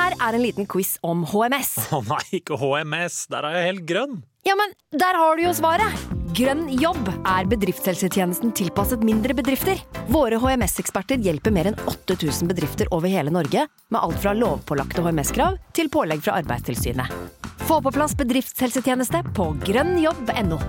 Her en liten quiz om HMS. Nei, ikke HMS, der jeg helt grønn. Ja, men der har du jo svaret. Grønn jobb bedriftshelsetjenesten tilpasset mindre bedrifter. Våre HMS-eksperter hjelper mer enn 8000 bedrifter over hele Norge, med alt fra lovpålagte HMS-krav til pålegg fra Arbeidstilsynet. Få på plass bedriftshelsetjeneste på grønnjobb.no.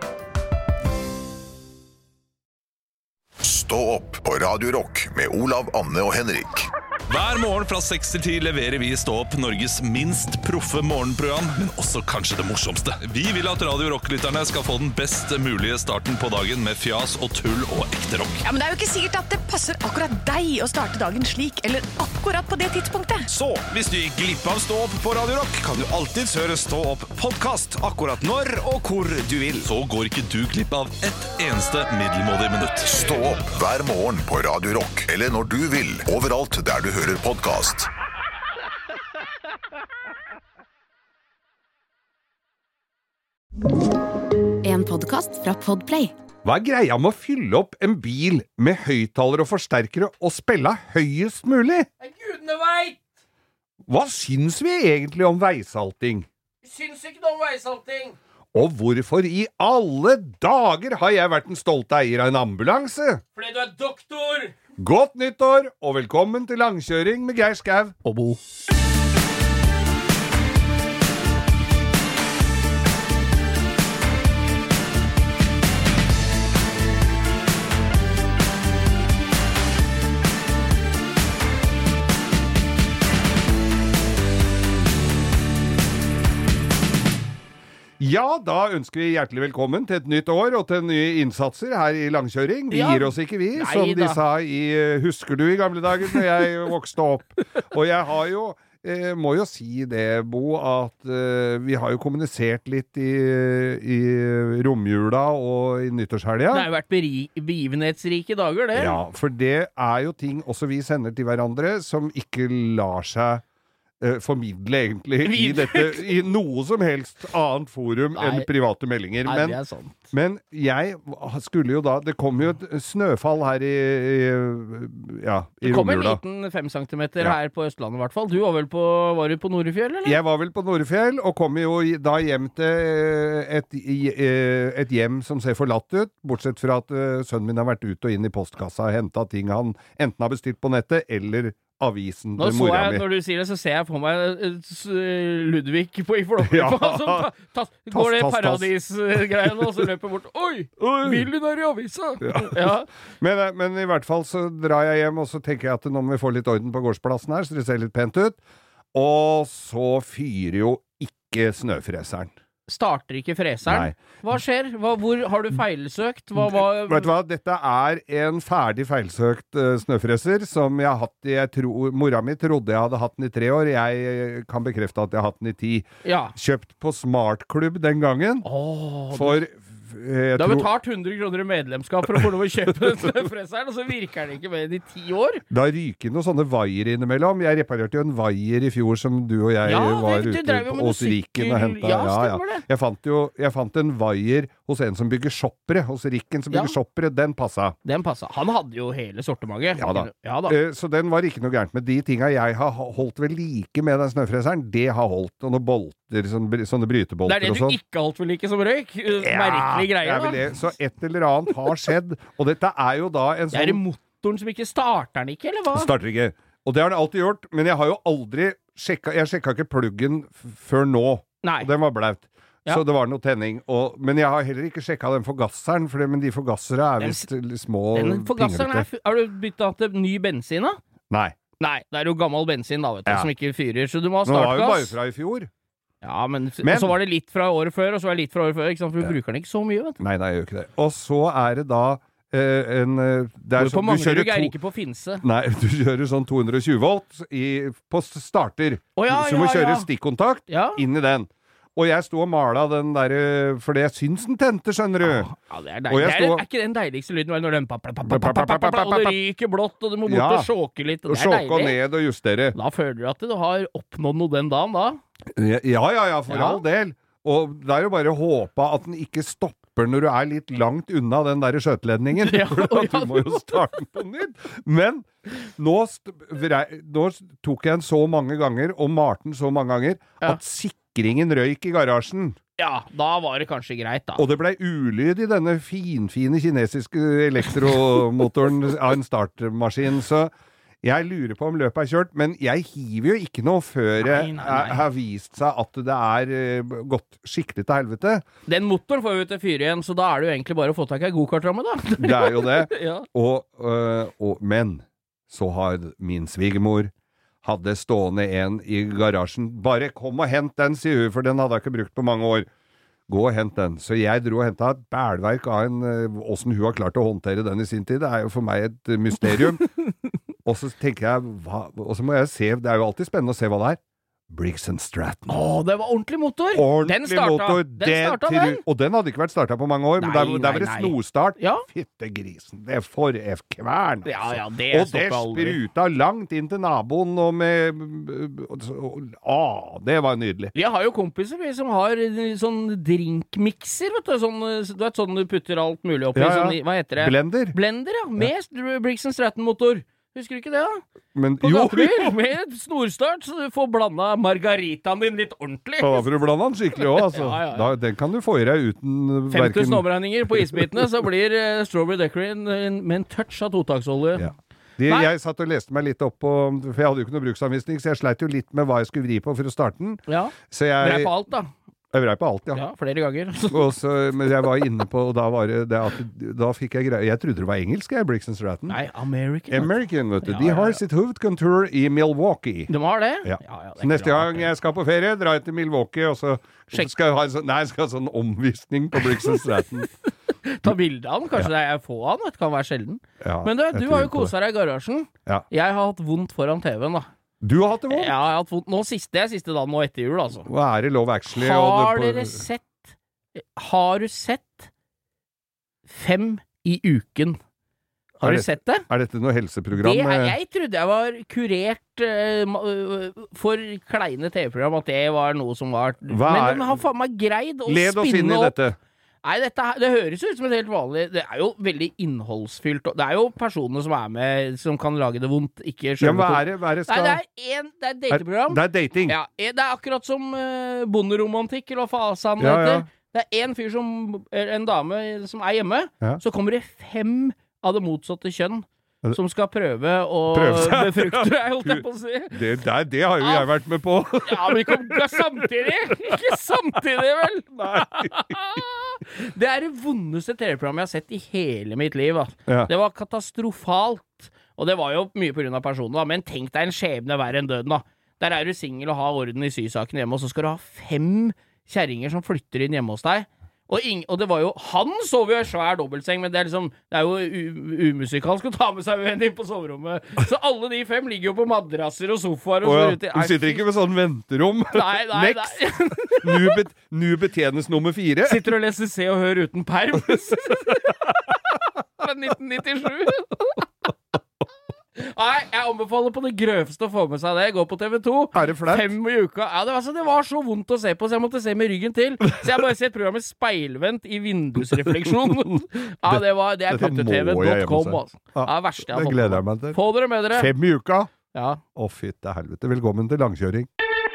Stå opp på Radio Rock med Olav, Anne og Henrik. Hver morgen fra 6 til 10 leverer vi Stå opp Norges minst proffe morgenprogram, men også kanskje det morsomste. Vi vil at Radio Rock-lytterne skal få den best mulige starten på dagen med fjas og tull og ekte rock. Ja, men det jo ikke sikkert at det passer akkurat deg å starte dagen slik, eller akkurat på det tidspunktet. Så, hvis du gikk glipp av Stå opp på Radio Rock, kan du alltid høre Stå opp podcast akkurat når og hvor du vil. Så går ikke du glipp av et eneste middelmådig minutt. Stå opp hver morgen på Radio Rock, eller når du vil, overalt der du hører podcast. En podcast fra Podplay. Hva greia med å fylle opp en bil med høyttaler og forsterkere og spille høyest mulig? Gudene vet! Hva syns vi egentlig om veisalting? Vi syns ikke noe om veisalting. Og hvorfor i alle dager har jeg vært en stolt eier av en ambulanse? Fordi du doktor. Godt nyttår, og velkommen til langkjøring med Geir Skau og Bo. Ja, da ønsker vi hjertelig velkommen til et nytt år og til nye innsatser her i langkjøring. Vi gir oss ikke vi, som de sa i Husker du i gamle dager når jeg vokste opp. Og jeg har jo, må jo si det, Bo, at vi har jo kommunisert litt i romjula og i nyttårshelga. Det har jo vært begivenhetsrike dager, det. Ja, for det jo ting også vi sender til hverandre som ikke lar seg formidle egentlig i noe som helst annet forum enn private meldinger. Nei, det sant. Men jeg skulle jo da, det kom jo et snøfall her i romjula. Det kom en liten 5 centimeter her på Østlandet i hvert fall. Du var du på Norefjell, eller? Jeg var vel på Norefjell, og kom jo da hjem til et hjem som ser forlatt ut, bortsett fra at sønnen min har vært ut og inn i postkassa og hentet ting han enten har bestilt på nettet, eller avisen til mora mi. Når du sier det, så ser jeg på meg Ludvig i Flåklypa som går det paradisgreiene, og så løper bort. Oi! Bilen din i avisa! Ja. Men i hvert fall så drar jeg hjem, og så tenker jeg at nå må vi få litt orden på gårdsplassen her, så det ser litt pent ut. Og så fyrer jo ikke snøfreseren. Starter ikke freseren? Nei. Hva skjer? Hvor har du feilsøkt? Vet du hva? Dette en ferdig feilsøkt snøfreser som jeg har hatt mora mi trodde jeg hadde hatt den i 3 år. Jeg kan bekrefte at jeg har hatt den i 10. Ja. Kjøpt på Smartklubb den gangen. For du har betalt 100 kroner i medlemskap for å få lov å kjøpe den snøfreseren, og så virker den ikke med i 10 år. Da ryker noen sånne vaier innimellom. Jeg reparerte jo en vaier i fjor som du og jeg var ute hos Rikken og hentet. Ja. Jeg fant en vaier hos en som bygger shoppere, hos Rikken som bygger shoppere. Den passa. Han hadde jo hele sortimentet. Ja da. Så den var ikke noe gærent med de tinga jeg har holdt ved like med den snøfreseren. Det har holdt. Og noen bolter, sånne brytebolter og sånn. Det det du ikke har holdt ved like som røyk. Merkelig greie, da. Så et eller annet har skjedd, og dette jo da en sånn... Det motoren som ikke starter den ikke, eller hva? Starter ikke, og det har den alltid gjort, men jeg har jo aldri jeg sjekket ikke pluggen før nå. Nei. Og den var blaut. Ja. Så det var noe tenning. Men jeg har heller ikke sjekket den forgasseren, men de forgassere vist små pinglete. Har du byttet til ny bensin, da? Nei. Nei, det jo gammel bensin, da, vet du, som ikke fyrer, så du må ha startgass. Nå var jo bare fra i fjor. Ja, men så var det litt fra året før, og så var det litt fra året før, ikke sant? For du bruker den ikke så mye, vet du. Nei, jeg gjør ikke det. Og så det da på Manglerud ikke på Finse. Nei, du kjører sånn 220 volt på starter. Så du må kjøre stikkontakt inn i den. Og jeg stod og malet den der, fordi jeg syns den tente, skjønner du. Ja, det deilig. Ikke den deiligste lyden, når den og det ryker blått, og du må bort og sjåke litt, og det deilig. Sjåke ned og justere. Da føler du at du har oppnådd noe den dagen, da. Ja, for all del. Og det jo bare å håpe at den ikke stopper stopper når du litt langt unna den der skjøteledningen. For at du må jo starte på nytt. Men nå tok jeg den så mange ganger, og Martin så mange ganger, at sikringen røyk i garasjen. Ja, da var det kanskje greit da. Og det ble ulyd i denne finfine kinesiske elektromotoren av en startmaskin, så jeg lurer på om løpet kjørt, men jeg hiver jo ikke noe før det har vist seg at det gått skikkelig til helvete. Den motoren får vi til fyre igjen, så da det jo egentlig bare å få tak i go-kartramme da. Det jo det. Men så har min svigermor hadde stående en i garasjen. Bare kom og hent den, sier hun, for den hadde jeg ikke brukt på mange år. Gå og hent den. Så jeg dro og hentet et bælverk av hvordan hun har klart å håndtere den i sin tid. Det jo for meg et mysterium. Og så tenker jeg, og så må jeg se, det jo alltid spennende å se hva det Briggs & Stratton. Det var ordentlig motor. Den starta. Og den hadde ikke vært startet på mange år, men der var det snorstart. Ja. Fyttegrisen, det for kvern. Ja, det og det spruta langt inn til naboen, og det var nydelig. Vi har jo kompiser som har sånn drinkmixer, vet du, du vet sånn du putter alt mulig oppi, sånn, hva heter det? Blender, ja, med Briggs & Stratton-motor. Husker du ikke det da? Men, på gatebil, med snorstart, så du får blandet margaritaen din litt ordentlig. Da får du blandet den skikkelig også, altså. Den kan du få i deg uten 5000 overregninger på isbitene, så blir Strawberry Daiquiri med en touch av totaksolje. Ja. Jeg satt og leste meg litt opp på, for jeg hadde jo ikke noe bruksanvisning, så jeg sleit jo litt med hva jeg skulle vri på for å starte den. Ja, vrei på alt da. Jeg vrei på alt, ja. Ja, flere ganger. Men jeg var inne på, og da var det at da fikk jeg greie. Jeg trodde det var engelsk, Briggs & Stratton. Nei, American. American, vet du. De har sitt hovedkontor i Milwaukee. De har det? Ja. Så neste gang jeg skal på ferie, drar jeg til Milwaukee, og så skal jeg ha en sånn omvisning på Briggs & Stratton. Ta bilde av den, kanskje det få av den, det kan være sjelden. Ja, men du har jo koset deg i garasjen. Ja. Jeg har hatt vondt foran TV-en da. Du har hatt det vondt? Ja, jeg har hatt vondt. Nå siste dagen nå etter jul, altså. Hva det Love Actually? Har du sett 5 i uken? Har du sett det? Dette noe helseprogram? Jeg trodde jeg var kurert for kleine TV-program, at det var noe som var... Men de har faen meg greid å spinne opp... Led oss inn i dette. Nei, det høres ut som et helt vanlig. Det jo veldig innholdsfylt. Det jo personer som med, som kan lage det vondt, ikke skjønne. Ja, hva det skal... Nei, det et dateprogram. Det dating. Ja, det akkurat som bonderomantikk, eller hva faen heter. Det en fyr en dame som hjemme, så kommer det 5 av det motsatte kjønn som skal prøve å befrukte deg, holdt jeg på å si. Det har jo jeg vært med på. Ja, men ikke samtidig! Ikke samtidig, vel? Nei. Det det vondeste TV-programmet jeg har sett i hele mitt liv. Ja. Det var katastrofalt. Og det var jo mye på grunn av personen, da. Men tenk deg en skjebne verre enn døden, da. Der du single og har orden i sysaken hjemme, og så skal du ha 5 kjerringer som flytter inn hjemme hos deg. Og det var jo, han sov jo i svær dobbeltseng, men det jo umusikalsk å ta med seg en inn på soverommet. Så alle de 5 ligger jo på madrasser og sofaer. Og du sitter ikke med sånn venterom. Nei. Nu betjenes nummer 4. Sitter og leser Se og Hør uten perm. Fra 1997. Nei, jeg anbefaler på det grøveste å få med seg det. Gå på TV2. Det flaut? 5 i uka. Ja, det var så vondt å se på, så jeg måtte se med ryggen til. Så jeg bare sett programmet Speilvendt i vindusrefleksjon. Ja, det puttetv.com. Ja, verste jeg har fått. Det gleder jeg meg til. Få dere med dere. 5 i uka? Ja. Å, fytte helvete. Velkommen til langkjøring.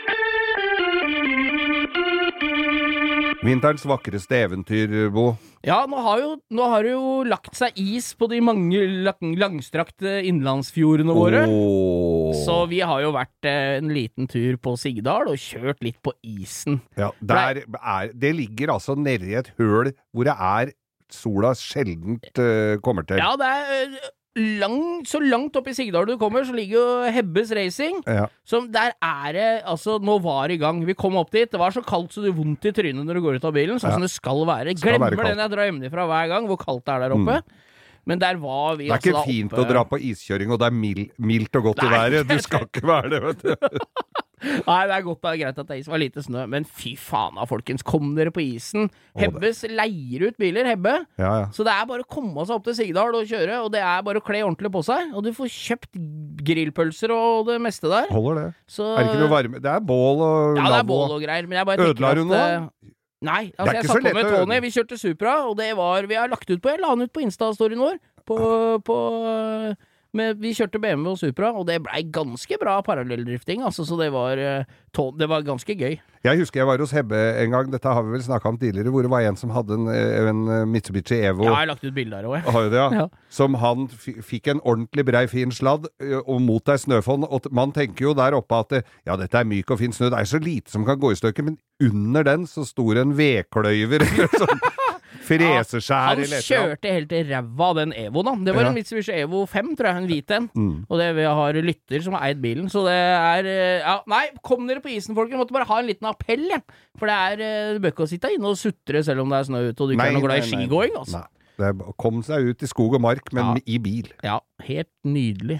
Vinterens vakreste eventyr, Bo. Ja, nå har det jo lagt seg is på de mange langstrakte innlandsfjordene våre. Så vi har jo vært en liten tur på Sigdal og kjørt litt på isen. Ja, det ligger altså nede i et høl hvor det sola sjeldent kommer til. Ja, det så langt opp i Sigdal du kommer, så ligger jo Hebbes Racing. Ja. Som der det, altså, nå var i gang. Vi kom opp dit, det var så kaldt så det vondt i trynet når du går ut av bilen, sånn som det skal være. Glemmer den jeg drar hjemmefra hver gang, hvor kaldt det der oppe. Men der var vi... Det ikke fint å dra på iskjøring, og det mildt og godt i været. Du skal ikke være det, vet du. Nei, det godt, det greit at det var lite snø, men fy faen da, folkens, kom dere på isen. Hebbes leier ut biler, Hebbe. Ja. Så det bare å komme seg opp til Sigdal og kjøre, og det bare å kle ordentlig på seg, og du får kjøpt grillpølser og det meste der. Holder det. Så... det ikke noe varme? Det bål og lavvo. Ja, det bål og greier, men jeg bare tenker at... Ødela du noe? Nei, altså jeg satt på med Tony, vi kjørte Supra, og det var, vi har lagt ut på, jeg la den ut på Insta-storyen vår, vi kjørte BMW og Supra, og det ble ganske bra parallelldrifting, altså, så det var ganske gøy. Jeg husker jeg var hos Hebbe en gang, dette har vi vel snakket om tidligere, hvor det var en som hadde en Mitsubishi Evo. Ja, jeg har lagt ut bilder der også. Har du det, ja? Som han fikk en ordentlig brei fin sladd, og mot deg snøfonn, og man tenker jo der oppe at ja, dette er myk og fin snø, det er så lite som kan gå i stykker, men under den så står en vedkløyver, eller sånn. Freseskjær han kjørte helt i ræva av den Evo da. Det var en Mitsubishi Evo 5, tror jeg, en hvit en. Og det vi har lytter som har eid bilen, så det nei, kom dere på isen, folk. Jeg måtte bare ha en liten appell, for det bør ikke å sitte inne og sutre selv om det er snø ute, og du ikke er noe glad i skigåing, altså. Nei, det kom seg ut i skog og mark, men i bil. Ja, helt nydelig.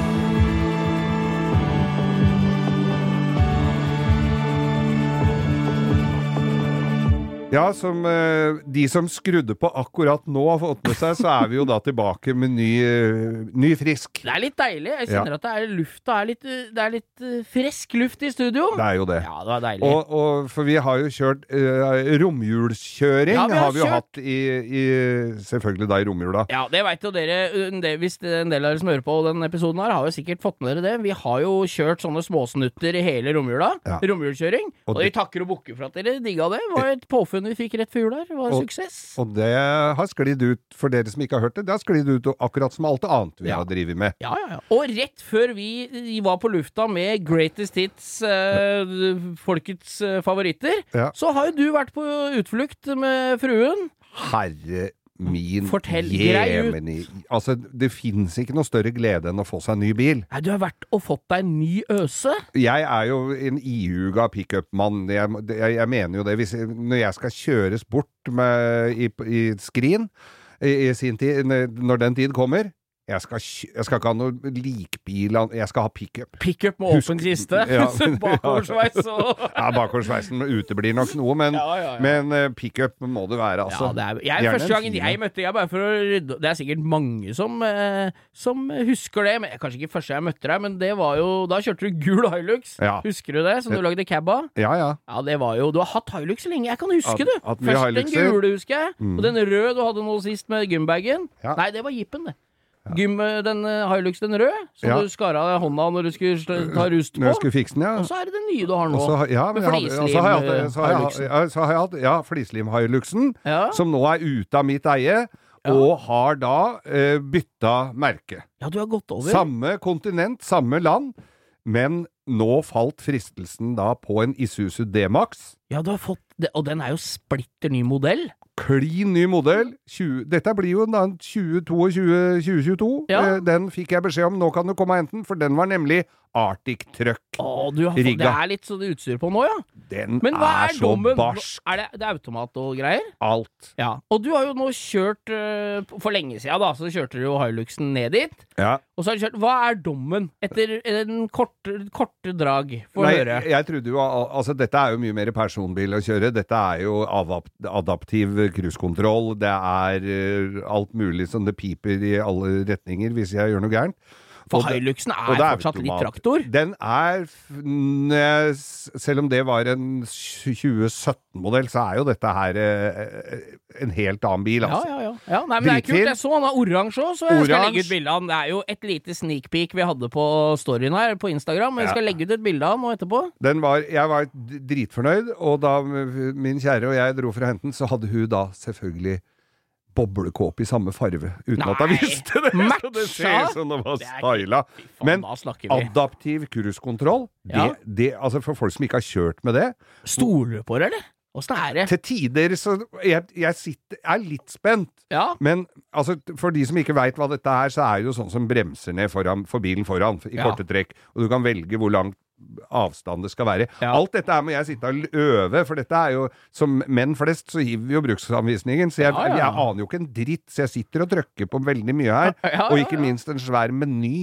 Ja, som de som skrudde på akkurat nå har fått med seg, så er vi jo da tilbake med ny frisk. Det er litt deilig. Jeg kjenner at det er luft, det er litt frisk luft i studio. Det er jo det. Ja, det var deilig. Og for vi har jo kjørt romjulskjøring, har vi jo hatt i selvfølgelig da i romjula. Ja, det vet jo dere, hvis en del av dere som hører på den episoden her, har jo sikkert fått med dere det. Vi har jo kjørt sånne småsnutter i hele romjula, romjulskjøring, og de takker og bukker for at dere digga det. Det var et påfunn vi fikk rett før jul der. Det var en suksess. Og det har sklidd ut, for dere som ikke har hørt det, det har sklidd ut akkurat som alt det annet vi har drivet med. Ja. Og rett før vi var på lufta med Greatest Hits, folkets favoritter, så har jo du vært på utflukt med fruen. Herre min jemeni. Altså, det finnes ikke noe større glede enn å få seg en ny bil. Nei, du har vært og fått deg en ny øse? Jeg er jo en ihuga pick-up-mann. Jeg mener jo det. Når jeg skal kjøres bort i skrin i sin tid, når den tid kommer, jeg skal ikke ha noe likbil, jeg skal ha pick-up. Pick-up med åpen kiste? Bakoversveis og... Ja, bakoversveisen uteblir nok noe, men pick-up må det være, altså. Ja, første gangen jeg møtte, bare for å rydde, det er sikkert mange som husker det, men kanskje ikke første jeg møtte deg, men det var jo, da kjørte du gul Hilux, husker du det, som du lagde cab av? Ja. Ja, det var jo, du har hatt Hilux så lenge, jeg kan huske du. Først den gule, husker jeg, og den røde du hadde nå sist med gymbagen. Nei, det var Jeepen, det. Den Hilux, den rød, som du skar av hånda når du skulle ta rust på. Når jeg skulle fikse den, Og så er det den nye du har nå. Med så har jeg hatt flislim-Hiluxen, som nå er ute av mitt eie, og har da bytta merke. Ja, du har gått over. Samme kontinent, samme land, men nå falt fristelsen da på en Isuzu D-Max. Ja, du har fått det, og den er jo splitter ny modell. Klin ny modell. Dette blir jo da 2022. Den fikk jeg beskjed om. Nå kan du komme og hente den, for den var nemlig Arctic Truck. Det er litt sånn utstyr på nå, ja. Men hva er så barsk. Er det automat og greier? Alt. Ja. Og du har jo nå kjørt, for lenge siden da, så kjørte du jo Hiluxen ned dit. Ja. Og så har du kjørt, hva er dommen etter en korte drag? For å høre. Jeg trodde jo, altså dette er jo mye mer personbil å kjøre. Dette er jo adaptiv cruisekontroll. Det er alt mulig som det piper i alle retninger hvis jeg gjør noe gærent. For Hiluxen er fortsatt litt traktor. Den er, selv om det var en 2017-modell, så er jo dette her en helt annen bil, altså. Ja. Nei, men det er kult. Jeg så han er oransje også, så jeg skal legge ut bildet av han. Det er jo et lite sneak peek vi hadde på storyen her på Instagram, jeg skal legge ut et bilde av han nå etterpå. Jeg var dritfornøyd, og da min kjære og jeg dro for å hente den, så hadde hun da selvfølgelig boblekåp i samme farve, uten at jeg visste det. Så det ser ut som det var styla. Men adaptiv cruisekontroll, altså for folk som ikke har kjørt med det. Stoler du på det, eller? Hvordan er det? Til tider, så jeg er litt spent. Ja. Men altså, for de som ikke vet hva dette er, så er det jo sånn som bremser ned for bilen foran, i korte trekk. Og du kan velge hvor langt avstand det skal være. Alt dette må jeg sitte og øve, for dette er jo, som menn flest, så hiver vi jo bruksanvisningen, så jeg aner jo ikke en dritt, så jeg sitter og trykker på veldig mye her, og ikke minst en svær meny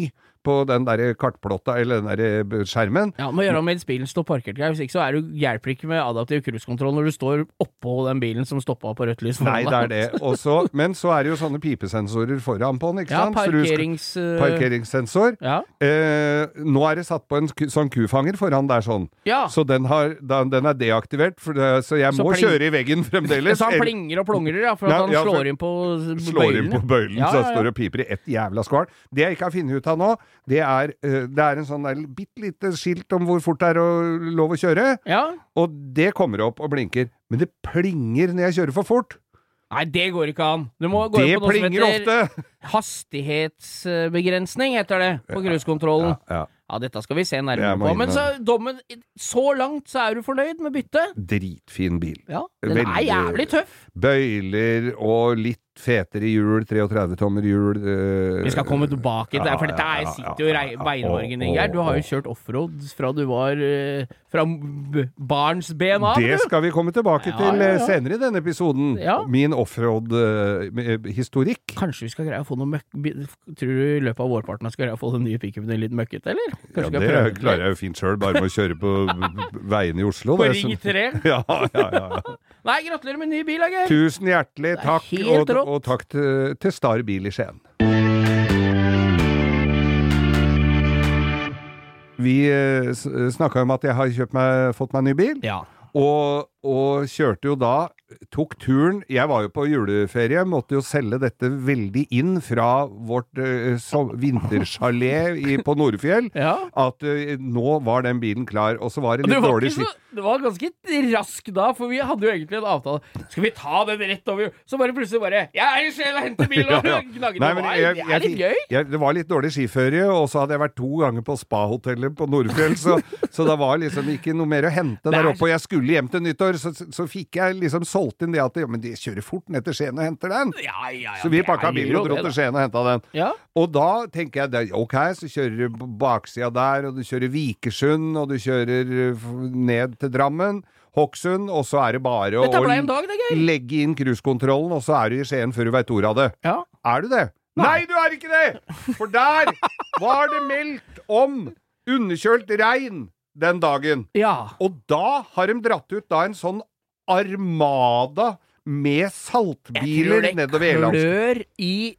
på den der kartplotta, eller den der skjermen. Ja, må gjøre mens bilen står parkert, hvis ikke så hjelper ikke med adaptiv cruisekontroll når du står oppå den bilen som stoppet på rødt lys foran. Nei, det det. Også, men så det jo sånne pipesensorer foran på den, ikke sant? Parkeringssensor. Ja. Nå det satt på en sånn kufanger foran der sånn. Ja. Så den deaktivert, så jeg må kjøre i veggen fremdeles. Så han plinger og plongrer, for at han slår inn på bøylene. Så han står og piper i ett jævla skval. Det jeg ikke har funnet ut av nå, det en sånn der bittelite skilt om hvor fort det å lov å kjøre, og det kommer opp og blinker. Men det plinger når jeg kjører for fort. Nei, det går ikke an. Du må gå inn på noe som heter hastighetsbegrensning, heter det, på cruisekontrollen. Ja, dette skal vi se nærmere på. Men så langt så du fornøyd med byttet? Dritfin bil. Ja, den jævlig tøff. Bøyler og litt fetere hjul, 33-tommer hjul. Vi skal komme tilbake til det, for dette sitter jo i beinmargen, Ingjerd. Du har jo kjørt offroad fra du var fra barns ben av. Det skal vi komme tilbake til senere i denne episoden. Min offroad-historikk. Kanskje vi skal greie å få noe tror du i løpet av vårparten skal greie å få den nye pickupen litt møkket, eller? Kanskje det klarer jeg jo fint selv, bare med å kjøre på veien i Oslo. På Ring 3? Ja. Nei, gratulerer med ny bil, Geir. Tusen hjertelig takk, og takk til Star Bil i Skien. Vi snakket om at jeg har fått meg ny bil. Ja. Og kjørte jo da, tok turen, jeg var jo på juleferie, måtte jo selge dette veldig inn fra vårt vinterchalet på Nordfjell, at nå var den bilen klar, og så var det litt dårlig skitt. Det var ganske rask da, for vi hadde jo egentlig en avtale. Skal vi ta den rett over? Så bare plutselig jeg selv og henter bilen og knagget. Det litt gøy. Det var litt dårlig skiførie, og så hadde jeg vært 2 ganger på spa-hotellet på Nordfjell, så det var liksom ikke noe mer å hente der oppe, og jeg skulle hjem til nyttår, så fikk jeg liksom solgt inn det at men de kjører fort ned til Skien og henter den. Så vi pakket bilen og dro til Skien og hentet den. Ja. Og da tenker jeg, ok, så kjører du på baksida der, og du kjører Vikersund, og du kjører ned til Drammen, Hokksund, og så det bare å legge inn cruisekontrollen, og så du i Skien før du vet ordet av det. Ja. Du det? Nei, du ikke det! For der var det meldt om underkjølt regn den dagen. Ja. Og da har de dratt ut en sånn armada med saltbiler nedover Elands. Jeg tror det klør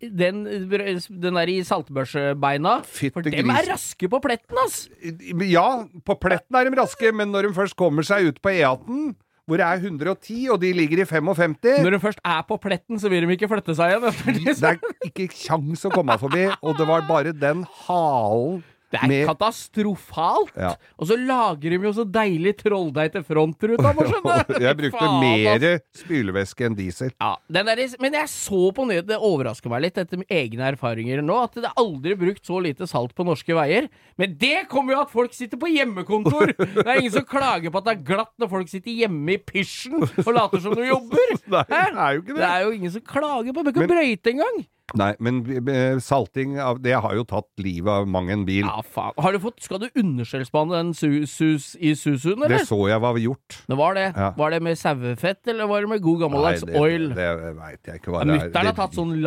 i den der i saltbørsbeina, for dem raske på pletten, ass. Ja, på pletten de raske, men når de først kommer seg ut på E18, hvor det 110, og de ligger i 55. Når de først på pletten, så vil de ikke flytte seg igjen. Det ikke kjangs å komme forbi, og det var bare den halen. Det katastrofalt. Ja. Og så lager de jo så deilig trolldeig til frontruta, må skjønne. Jeg brukte mer spylevæske enn diesel. Ja, men jeg så på nyhet, det overrasker meg litt etter egne erfaringer nå, at det aldri brukt så lite salt på norske veier. Men det kommer jo at folk sitter på hjemmekontor. Det ingen som klager på at det glatt når folk sitter hjemme i pysjen og later som de jobber. Nei, det jo ikke det. Det jo ingen som klager på, men ikke brøyte engang. Nei, men salting, det har jo tatt livet av mange en bil. Ja, faen. Skal du underskjellspanne den i Susun, eller? Det så jeg var gjort. Det var det. Ja. Var det med sauefett, eller var det med god gammeldags oil? Det vet jeg ikke hva det Mutteren har tatt sånn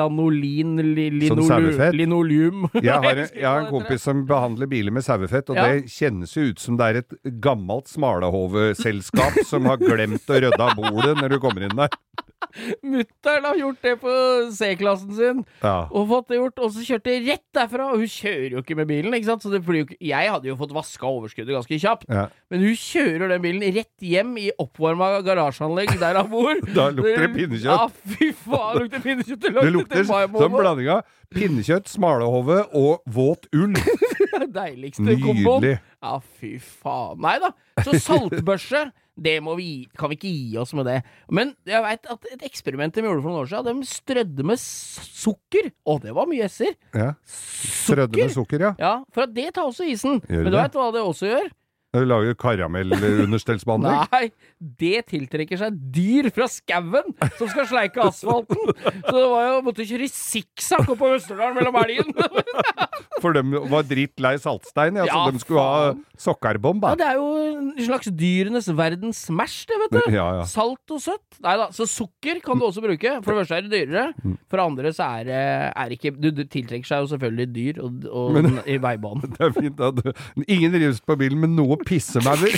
linoleum. Jeg har en kompis som behandler biler med sauefett, og det kjennes jo ut som det et gammelt smalahove-selskap som har glemt å rydde av bordet når du kommer inn der. Mutteren har gjort det på C-klassen sin og fått det gjort, og så kjørte jeg rett derfra, og hun kjører jo ikke med bilen, ikke sant? Så det blir jo ikke, jeg hadde jo fått vasket overskuddet ganske kjapt, men hun kjører den bilen rett hjem i oppvarmet garasjeanlegg der hun bor. Da lukter det pinnekjøtt. Ja, fy faen, lukter pinnekjøtt. Det lukter som blanding av pinnekjøtt, smalahove og våt ull. Deiligste komboen. Ja, fy faen. Nei da, så saltbørse det kan vi ikke gi oss med det. Men jeg vet at et eksperiment de gjorde for noen år siden, de strødde med sukker. Det var mye esser. Ja, strødde med sukker, Ja, for at det tar også isen. Men du vet hva det også gjør? Du lager karamellunderstellsbehandling? Nei, det tiltrekker seg dyr fra skauen som skal sleike asfalten. Så det var jo, måtte kjøre i sikksakk opp på Østerdalen mellom elgen. For de var dritt lei saltstein, så de skulle ha sokkarbomb. Ja, det er jo en slags dyrenes verdens smash, det, vet du. Ja. Salt og søtt. Neida, så sukker kan du også bruke. For det første er det dyrere. For det andre så er ikke, du tiltrekker seg jo selvfølgelig dyr og i veibanen. Det er fint at ingen rives på bilen med noe pissemauer.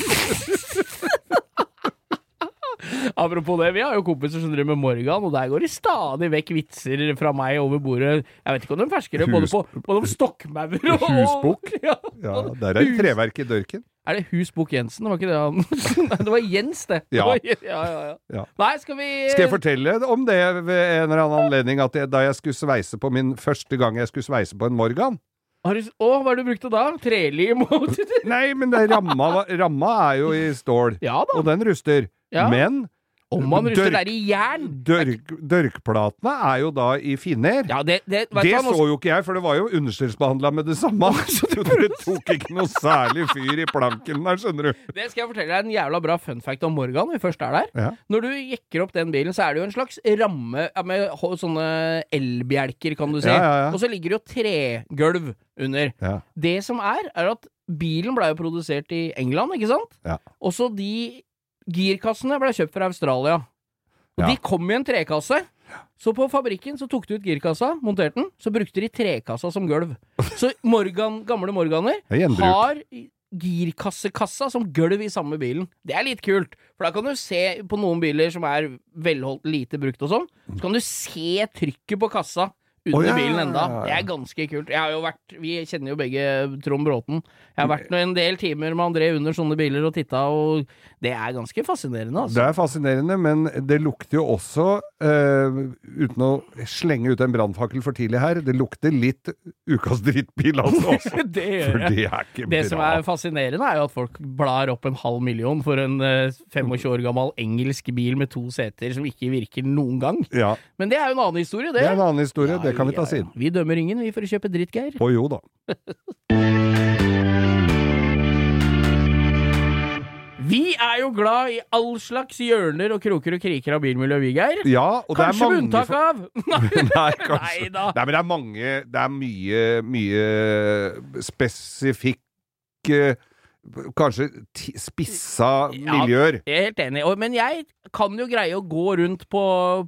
Apropos det, vi har jo kompiser som driver med Morgan, og der går det stadig vekk vitser fra meg over bordet. Jeg vet ikke om de fersker det, både om stokkmauer og Husbukk. Ja, der er treverk i dørken. Er det Husbukk Jensen? Det var ikke det han det var Jens, det. Ja. Nei, skal jeg fortelle om det ved en eller annen anledning, at da jeg skulle sveise på første gang jeg skulle sveise på en Morgan. Hva har du brukt det da? Trelim? Nei, men ramma er jo i stål, og den ruster. Ja. Men om man ruster der i jern. Dørkplatene er jo da i finner. Ja, det så jo ikke jeg, for det var jo understellsbehandlet med det samme. Så det tok ikke noe særlig fyr i planken der, skjønner du. Det skal jeg fortelle deg en jævla bra fun fact om Morgan, vi først er der. Ja. Når du jekker opp den bilen, så er det jo en slags ramme med sånne elbjelker, kan du si. Ja. Og så ligger det jo tregulv under. Ja. Det som er at bilen ble jo produsert i England, ikke sant? Ja. Og så girkassene ble kjøpt fra Australia. Og de kom i en trekasse. Så på fabrikken så tok de ut girkassa, monterte den, så brukte de trekassa som gulv. Så gamle Morganer har girkassekassa som gulv i samme bilen. Det er litt kult, for da kan du se på noen biler som er velholdt, lite brukt og sånn, så kan du se trykket på kassa under bilen enda. Det er ganske kult. Vi kjenner jo begge Trond Bråten. Jeg har vært en del timer med André under sånne biler og tittet, og det er ganske fascinerende, altså. Det er fascinerende, men det lukter jo også, uten å slenge ut en brannfakkel for tidlig her, det lukter litt ukas drittbil altså også. Det gjør det. Det som er fascinerende er jo at folk blar opp 500 000 for en 25 år gammel engelsk bil med 2 seter som ikke virker noen gang. Ja. Men det er jo en annen historie, det. Det er en annen historie, det kan vi ta siden. Vi dømmer ingen, vi får kjøpe dritt, Geir. Å jo da. Vi er jo glad i all slags hjørner og kroker og kriker av bilmiljø, vi, Geir. Ja, og det er mange... Kanskje med unntak av... Nei, kanskje. Neida. Nei, men det er mye spesifikke... kanskje spissa miljøer. Ja, jeg er helt enig. Men jeg kan jo greie å gå rundt på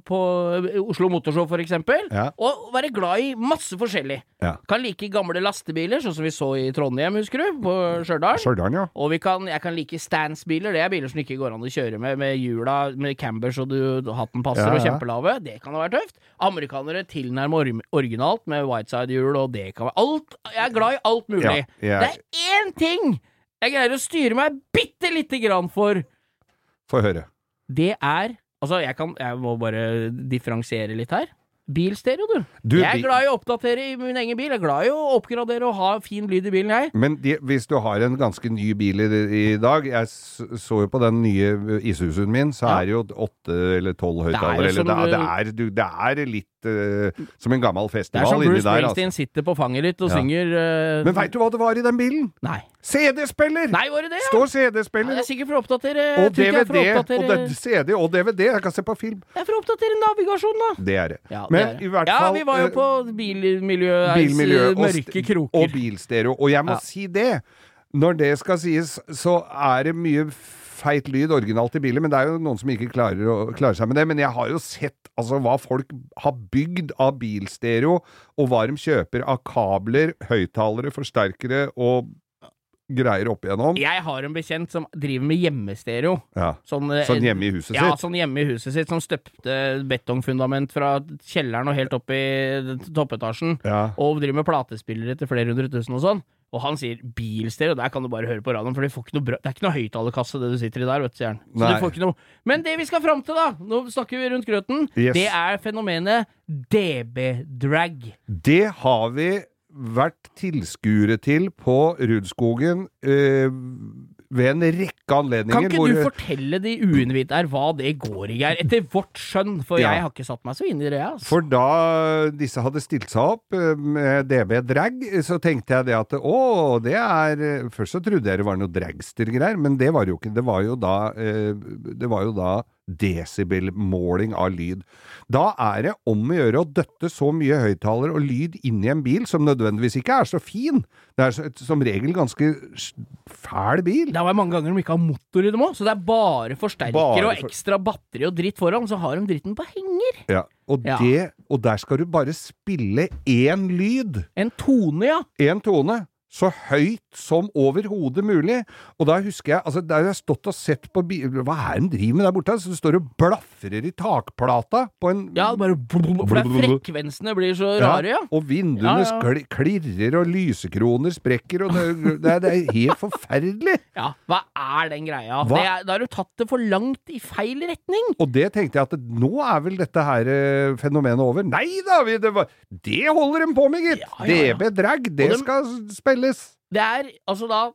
Oslo Motorshow for eksempel, og være glad i masse forskjellig. Ja. Kan like gamle lastebiler, sånn som vi så i Trondheim, husker du? På Stjørdal, ja. Og jeg kan like standsbiler, det er biler som ikke går an å kjøre med hjula, med cambers og hatten passer og kjempelave. Det kan ha vært tøft. Amerikanere tilnærmer originalt med whiteside-hjul, og det kan være alt. Jeg er glad i alt mulig. Ja. Det er én ting jeg greier å styre meg bitte lite grann for. Få høre. Det er, altså jeg må bare differensiere litt her. Bilstereo, du. Jeg er glad i å oppdatere i min egen bil. Jeg er glad i å oppgradere og ha fin lyd i bilen, jeg. Men hvis du har en ganske ny bil i dag, jeg så jo på den nye Isuzu'en min, så er det jo 8 eller 12 høyttalere. Det er litt som en gammel festival inni der. Det er som Bruce Springsteen sitter på fanget litt og synger Men vet du hva det var i den bilen? Nei. CD-spiller! Nei, var det det, ja? Står CD-spiller. Det er sikkert for å oppdatere og DVD, og CD og DVD. Jeg kan se på film. Det er for å oppdatere navigasjon, da. Det er det. Ja, men i hvert fall vi var jo på bilmiljøets mørke kroker. Og bilstereo. Og jeg må si det. Når det skal sies, så er det mye feit lyd originalt i biler, men det er jo noen som ikke klarer seg med det. Men jeg har jo sett hva folk har bygd av bilstereo, og hva de kjøper av kabler, høyttalere, forsterkere og greier opp igjennom. Jeg har en bekjent som driver med hjemmestereo. Ja. Sånn hjemme i huset sitt? Ja, sånn hjemme i huset sitt, som støpte betongfundament fra kjelleren og helt opp i toppetasjen, og driver med platespillere til flere 100 000 og sånn. Og han sier bilstereo, der kan du bare høre på radioen, for det er ikke noe høyttalerkasse det du sitter i der, vet du, Jern. Så du får ikke noe. Men det vi skal fram til da, nå snakker vi rundt grøten, det er fenomenet DB-drag. Det har vi vært tilskuere til på Rudskogen ved en rekke anledninger. Kan ikke du fortelle de uinnvidde her hva det går i, Geir? Etter vårt skjønn, for jeg har ikke satt meg så inn i det, altså. For da disse hadde stilt seg opp med DB Drag, så tenkte jeg det at, det er, først så trodde jeg det var noe dragster-greier, men det var jo ikke, det var jo da desibelmåling av lyd. Da er det om å gjøre å døtte så mye høyttaler og lyd inn i en bil som nødvendigvis ikke er så fin. Det er som regel ganske fæl bil. Det var mange ganger de ikke har motor i dem også, så det er bare forsterker og ekstra batteri og dritt foran, så har de dritten på henger. Ja, og der skal du bare spille én lyd. En tone, ja. En tone. Så høyt som overhodet mulig. Og da husker jeg, altså der jeg har stått og sett på hva er den driver med der borte? Så det står og blafrer i takplata på en... Ja, bare for frekvensene blir så rare, Og vinduene klirrer, og lysekroner sprekker, og det er helt forferdelig. Ja, hva er den greia? Da har du tatt det for langt i feil retning. Og det tenkte jeg at nå er vel dette her fenomenet over. Nei da, det holder de på med, gitt. DB Drag, det skal spille. Det er altså da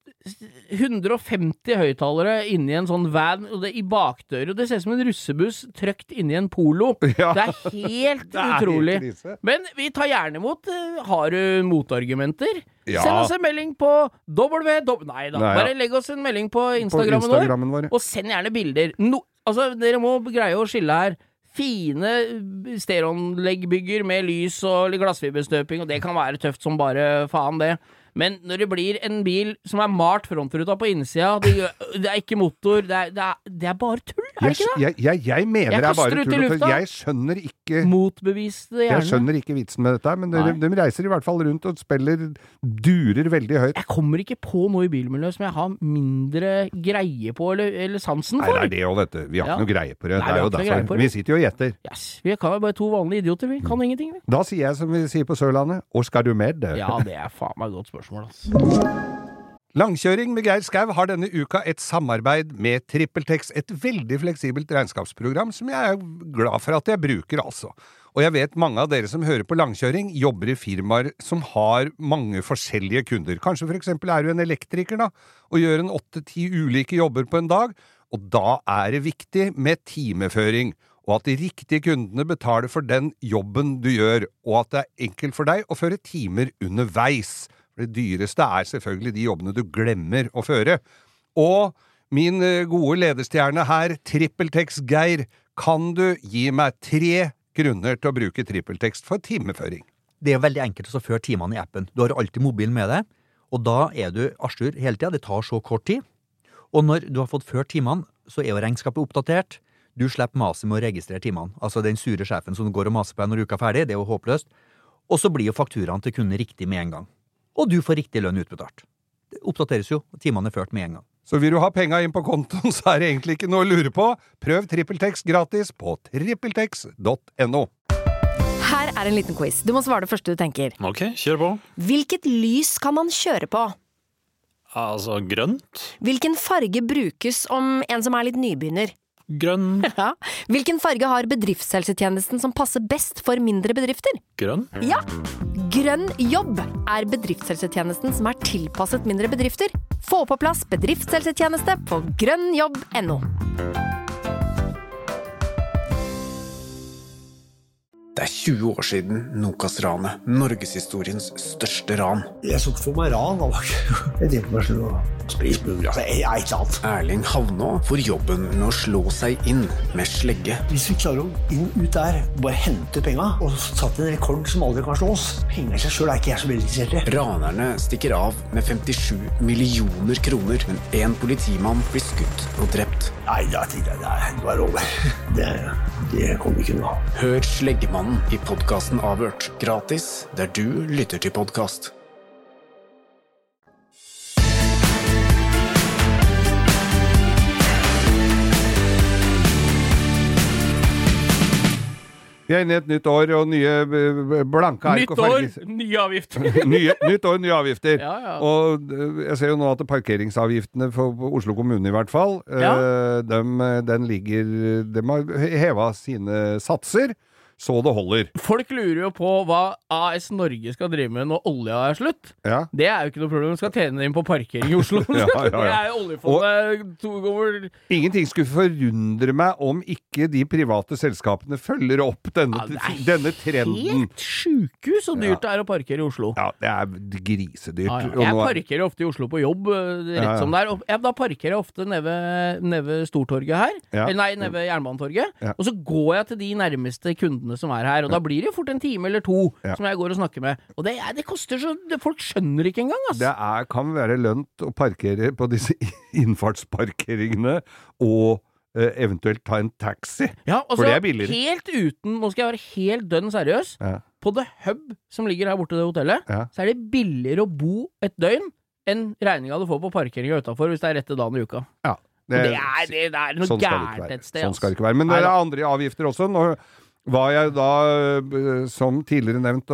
150 høyttalere inni en sånn van, og det i bakdøret, og det ser ut som en russebuss trøkt inni en polo. Ja. Det er helt utrolig. Men vi tar gjerne imot. Har du motargumenter? Ja. Send oss en melding på bare legg oss en melding på Instagrammen vår, og send gjerne bilder. Altså, dere må greie å skille her. Fine stereoanleggbygger med lys og glassfiberstøping, og det kan være tøft som bare faen det. Men når det blir en bil som er malt frontruta på innsida, det er ikke motor, det er bare tull, er det ikke det? Jeg mener det er bare tull, for jeg skjønner ikke... Motbevis det gjerne. Jeg skjønner ikke vitsen med dette, men de reiser i hvert fall rundt og durer veldig høyt. Jeg kommer ikke på noe i bilmiljøet som jeg har mindre greie på, eller sansen for. Nei, det er jo, vet du. Vi har ikke noe greie på det. Det er jo derfor. Vi sitter jo og gjetter. Yes, vi kan jo bare to vanlige idioter, vi kan ingenting. Da sier jeg som vi sier på Sørlandet, og skal du med det? Ja, det er faen meg godt spørsmål. Langkjøring med Geir Skau har denne uka et samarbeid med TrippelTex, et veldig fleksibelt regnskapsprogram som jeg er glad for at jeg bruker altså. Og jeg vet mange av dere som hører på langkjøring jobber i firmaer som har mange forskjellige kunder. Kanskje for eksempel er du en elektriker da, og gjør en 8-10 ulike jobber på en dag, og da er det viktig med timeføring, og at de riktige kundene betaler for den jobben du gjør, og at det er enkelt for deg å føre timer underveis. Det dyreste er selvfølgelig de jobbene du glemmer å føre. Og min gode lederstjerne her, TrippelTex Geir, kan du gi meg 3 grunner til å bruke TrippelTex for timeføring? Det er veldig enkelt å føre timene i appen. Du har alltid mobilen med deg, og da er du ajour hele tiden. Det tar så kort tid. Og når du har fått ført timene, så er jo regnskapet oppdatert. Du slipper maset med å registrere timene. Altså den sure sjefen som går og maser på deg når uka er ferdig, det er jo håpløst. Og så blir jo fakturaen til kunden riktig med en gang. Og du får riktig lønn utbetalt. Det oppdateres jo, og timene er ført med en gang. Så vil du ha penga inn på kontoen, så er det egentlig ikke noe å lure på. Prøv TrippelTex gratis på trippeltex.no. Her er en liten quiz. Du må svare det første du tenker. Ok, kjør på. Hvilket lys kan man kjøre på? Altså, grønt. Hvilken farge brukes om en som er litt nybegynner? Grønn. Ja. Hvilken farge har bedriftshelsetjenesten som passer best for mindre bedrifter? Grønn. Ja. Grønn jobb er bedriftshelsetjenesten som er tilpasset mindre bedrifter. Få på plass bedriftshelsetjeneste på grønnjobb.no. Det er 20 år siden Nokas-ranet, Norgeshistoriens største ran. Jeg så ikke for meg ran, jeg tenkte meg selv å spise burger. Jeg er ikke sant. Erling Havnå får jobben med å slå seg inn med slegge. Hvis vi klarer å inn ut der, bare hente penger, og satt en rekord som aldri kan slås. Penger i seg selv er ikke jeg så veldig interessert i. Ranerne stikker av med 57 millioner kroner, men en politimann blir skutt og drept. Nei, da tenkte jeg, det var over. Det kom ikke noe. Hør Sleggemannen i podcasten Avhørt, gratis, der du lytter til podcast. Vi er inne i et nytt år, og nye blanke ark og farger. Nytt år, nye avgifter. Nytt år, nye avgifter. Ja, ja. Og jeg ser jo nå at parkeringsavgiftene for Oslo kommune i hvert fall, de har hevet sine satser, så det holder. Folk lurer jo på hva AS Norge skal drive med når olja slutt. Ja. Det jo ikke noe problem. De skal tjene inn på parkering I Oslo. Ja. Det jo oljefondet 2 ganger. Ingenting skulle forundre meg om ikke de private selskapene følger opp denne trenden. Helt sjukehus så dyrt det å parkere I Oslo. Ja, det grisedyrt. Jeg parkerer ofte I Oslo på jobb, rett som der. Da parkerer jeg ofte nede ved Stortorget her. Eller nede ved Jernbanetorget. Og så går jeg til de nærmeste kundene som her, og da blir det jo fort en time eller 2 som jeg går og snakker med. Og det koster så folk skjønner ikke engang, ass. Det kan være lønt å parkere på disse innfartsparkeringene og eventuelt ta en taxi. Ja, for det billigere. Helt uten, nå skal jeg være helt dønn seriøs, på The Hub som ligger her borte I det hotellet, så det billigere å bo et døgn enn regninga du får på parkeringen utenfor hvis det rette dagen I uka. Ja. Det noe sånn gærent et sted. Sånn skal det ikke være. Men det andre avgifter også. Nå var jeg da, som tidligere nevnt,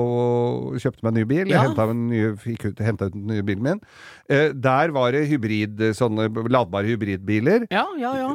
og kjøpte meg en ny bil. Jeg fikk hentet ut den nye bilen min. Der var det sånne ladbare hybridbiler. Ja.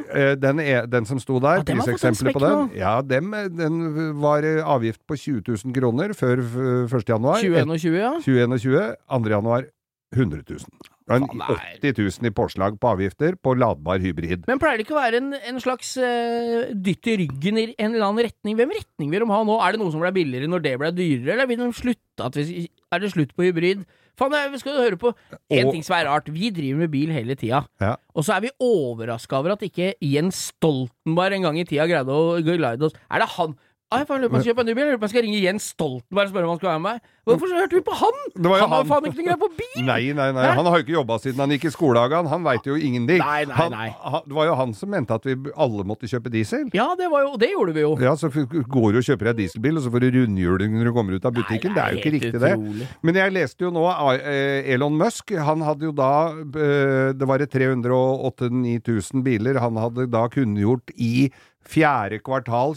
Den som sto der, priseksempler på den. Ja, den var avgift på 20 000 kroner før 1. januar. 21 ja. 21, 2. januar 100 000. 80 000 I påslag på avgifter på ladbar hybrid. Men pleier det ikke å være en slags dytt I ryggen I en eller annen retning? Hvem retning vil de ha nå? Det noe som ble billigere når det ble dyrere, eller vil de slutte det slutt på hybrid? Faen, skal du høre på en ting som rart. Vi driver med bil hele tida, og så vi overrasket over at ikke Jens Stoltenberg en gang I tida greide å glide oss. Det han? Jeg lurer på å kjøpe en ny bil. Jeg lurer på å skal ringe Jens Stoltenberg og spørre om han skal være med meg. Hvorfor så hørte vi på han? Han har faen ikke noe greie på bil! Nei. Han har jo ikke jobbet siden han gikk I skoledagen. Han vet jo ingenting. Nei. Det var jo han som mente at vi alle måtte kjøpe diesel. Ja, det gjorde vi jo. Ja, så går du og kjøper deg dieselbil, og så får du rundhjuling når du kommer ut av butikken. Det jo ikke riktig utrolig. Det. Men jeg leste jo nå Elon Musk, han hadde jo da det var 308-9 000 biler han hadde da kunngjort I 4. kvartal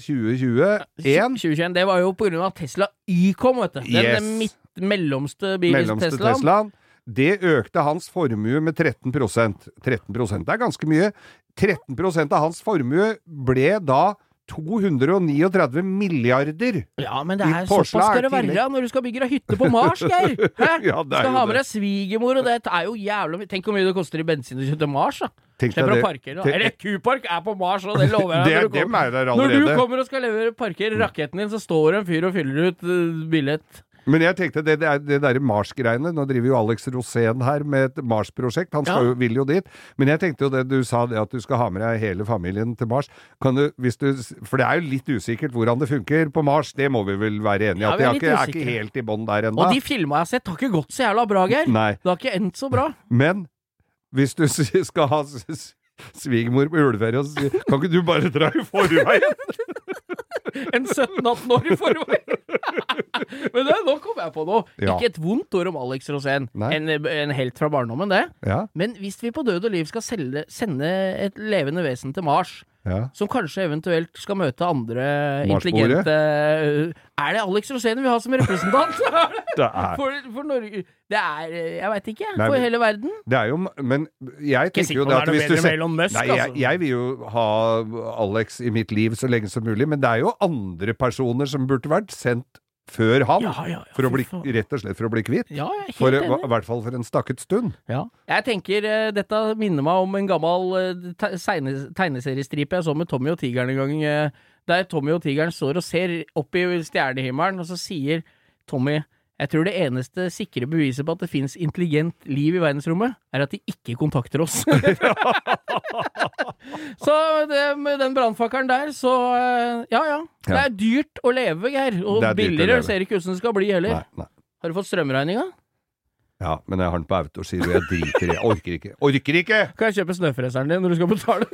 2021. Det var jo på grunn av Tesla Y-kom, vet du. Den mellomste bilen Teslaen. Det økte hans formue med 13%. 13% ganske mye. 13% av hans formue ble da 239 milliarder. Ja, men det såpass skal det være når du skal bygge deg hytte på Mars, Geir. Ja, du skal ha med deg svigermor, og det jo jævlig. Tenk hvor mye det koster I bensin å kjøtte Mars, da. Slipper å parkere. Eller Q-park på Mars, og det lover jeg. Når du kommer og skal parkere raketten din, så står en fyr og fyller ut billett. Men jeg tenkte, det der Mars-greiene, nå driver jo Alex Rosén her med et Mars-prosjekt, han vil jo dit, men jeg tenkte jo det, du sa det at du skal ha med deg hele familien til Mars, for det jo litt usikkert hvordan det funker på Mars, det må vi vel være enige at det ikke helt I bånd der enda. Og de filmer jeg har sett har ikke gått så jævla bra, Geir. Nei. Det har ikke endt så bra. Men, hvis du skal ha svigermor på juleferie, kan ikke du bare dra I forveien? En 17-18 år I forveien. Men nå kom jeg på noe. Ikke et vondt ord om Alex Rosén. En helt fra barndommen, det. Men hvis vi på død og liv skal sende et levende vesen til Mars, som kanskje eventuelt skal møte andre intelligente det Alex Rosén vi har som representant? For Norge jeg vet ikke, for hele verden. Det jo, men jeg tenker jo det at hvis du jeg vil jo ha Alex I mitt liv så lenge som mulig, men det jo andre personer som burde vært sendt før han, for å bli, rett og slett for å bli kvitt. I hvert fall for en stakket stund. Ja. Jeg tenker, dette minner meg om en gammel tegneseriestripe jeg så med Tommy og Tigeren en gang, der Tommy og Tigeren står og ser opp I stjernehimmelen, og så sier Tommy, jeg tror det eneste sikre beviset på at det finnes intelligent liv I verdensrommet, at de ikke kontakter oss. Så med den brandfakkeren der, så det dyrt å leve, Geir, og billigere ser ikke hvordan det skal bli heller. Nei. Har du fått strømregninga? Ja, men jeg har den på autogiro, jeg driter I, jeg orker ikke! Kan jeg kjøpe snøfreseren din når du skal betale?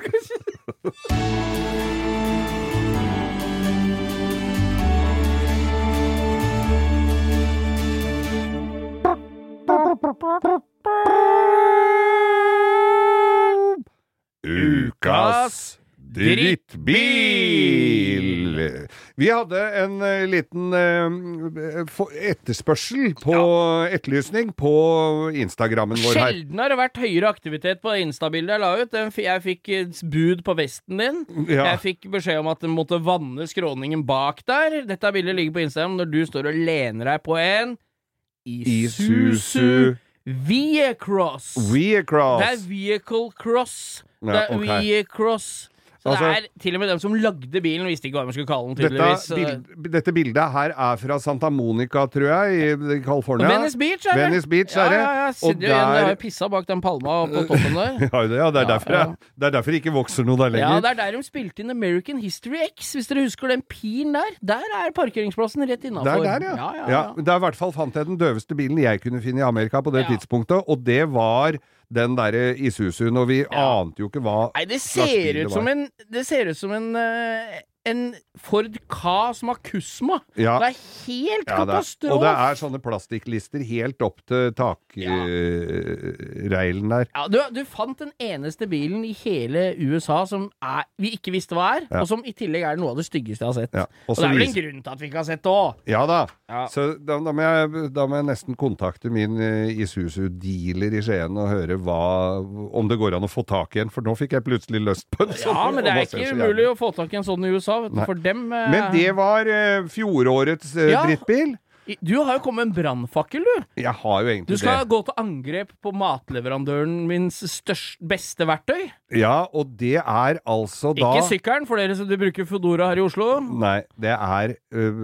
Ukas drittbil! selvfølgelig. Vi hadde en liten etterspørsel på etterlysning på Instagrammen vår her. Sjelden har det vært høyere aktivitet på Insta-bildet jeg la ut. Jeg fikk bud på vesten din. Ja. Jeg fikk beskjed om at den måtte vanne skråningen bak der. Dette bildet ligger på Instagram når du står og lener deg på en Isuzu V-Cross. V-Cross. Det er Vehicle Cross. Det er V-Cross. Så Altså, det er til og med dem som lagde bilen visste ikke hva man skulle kalle den, tydeligvis. Dette bildet her er fra Santa Monica, tror jeg, i California. Venice Beach, er det? Venice Beach, er det? Og der... Jeg har pisset bak den palma på toppen der. Det er derfor det ikke vokser noe der lenger. Ja, det er der de spilte inn American History X, hvis dere husker den pilen der. Der er parkeringsplassen rett innenfor. Der, ja. Det er i hvert fall fant jeg den døveste bilen jeg kunne finne i Amerika på det tidspunktet, og det var den der Isuzuen, og vi ante jo ikke hva det ser ut som en Ford Ka som har Kusma. Ja. Det er helt katastrof. Og det er sånne plastikklister helt opp til takreilen der. Ja, du fant den eneste bilen i hele USA som vi ikke visste hva er, og som i tillegg er noe av det styggeste jeg har sett. Ja. Og det er vel en grunn til at vi ikke har sett det også. Ja da. Så da må jeg nesten kontakte min Isuzu-dealer i Skien og høre om det går an å få tak i en, for nå fikk jeg plutselig lyst på en sånn. Ja, men det er ikke umulig å få tak i en sånn i USA, vet du, for dem... Men det var fjorårets drittbil. Du har jo kommet med en brannfakkel, du. Jeg har jo egentlig det. Du skal gå til angrep på matleverandøren minns beste verktøy. Ja, og det er altså da... Ikke sykkelen, for dere som du bruker Fodora her i Oslo. Nei, det er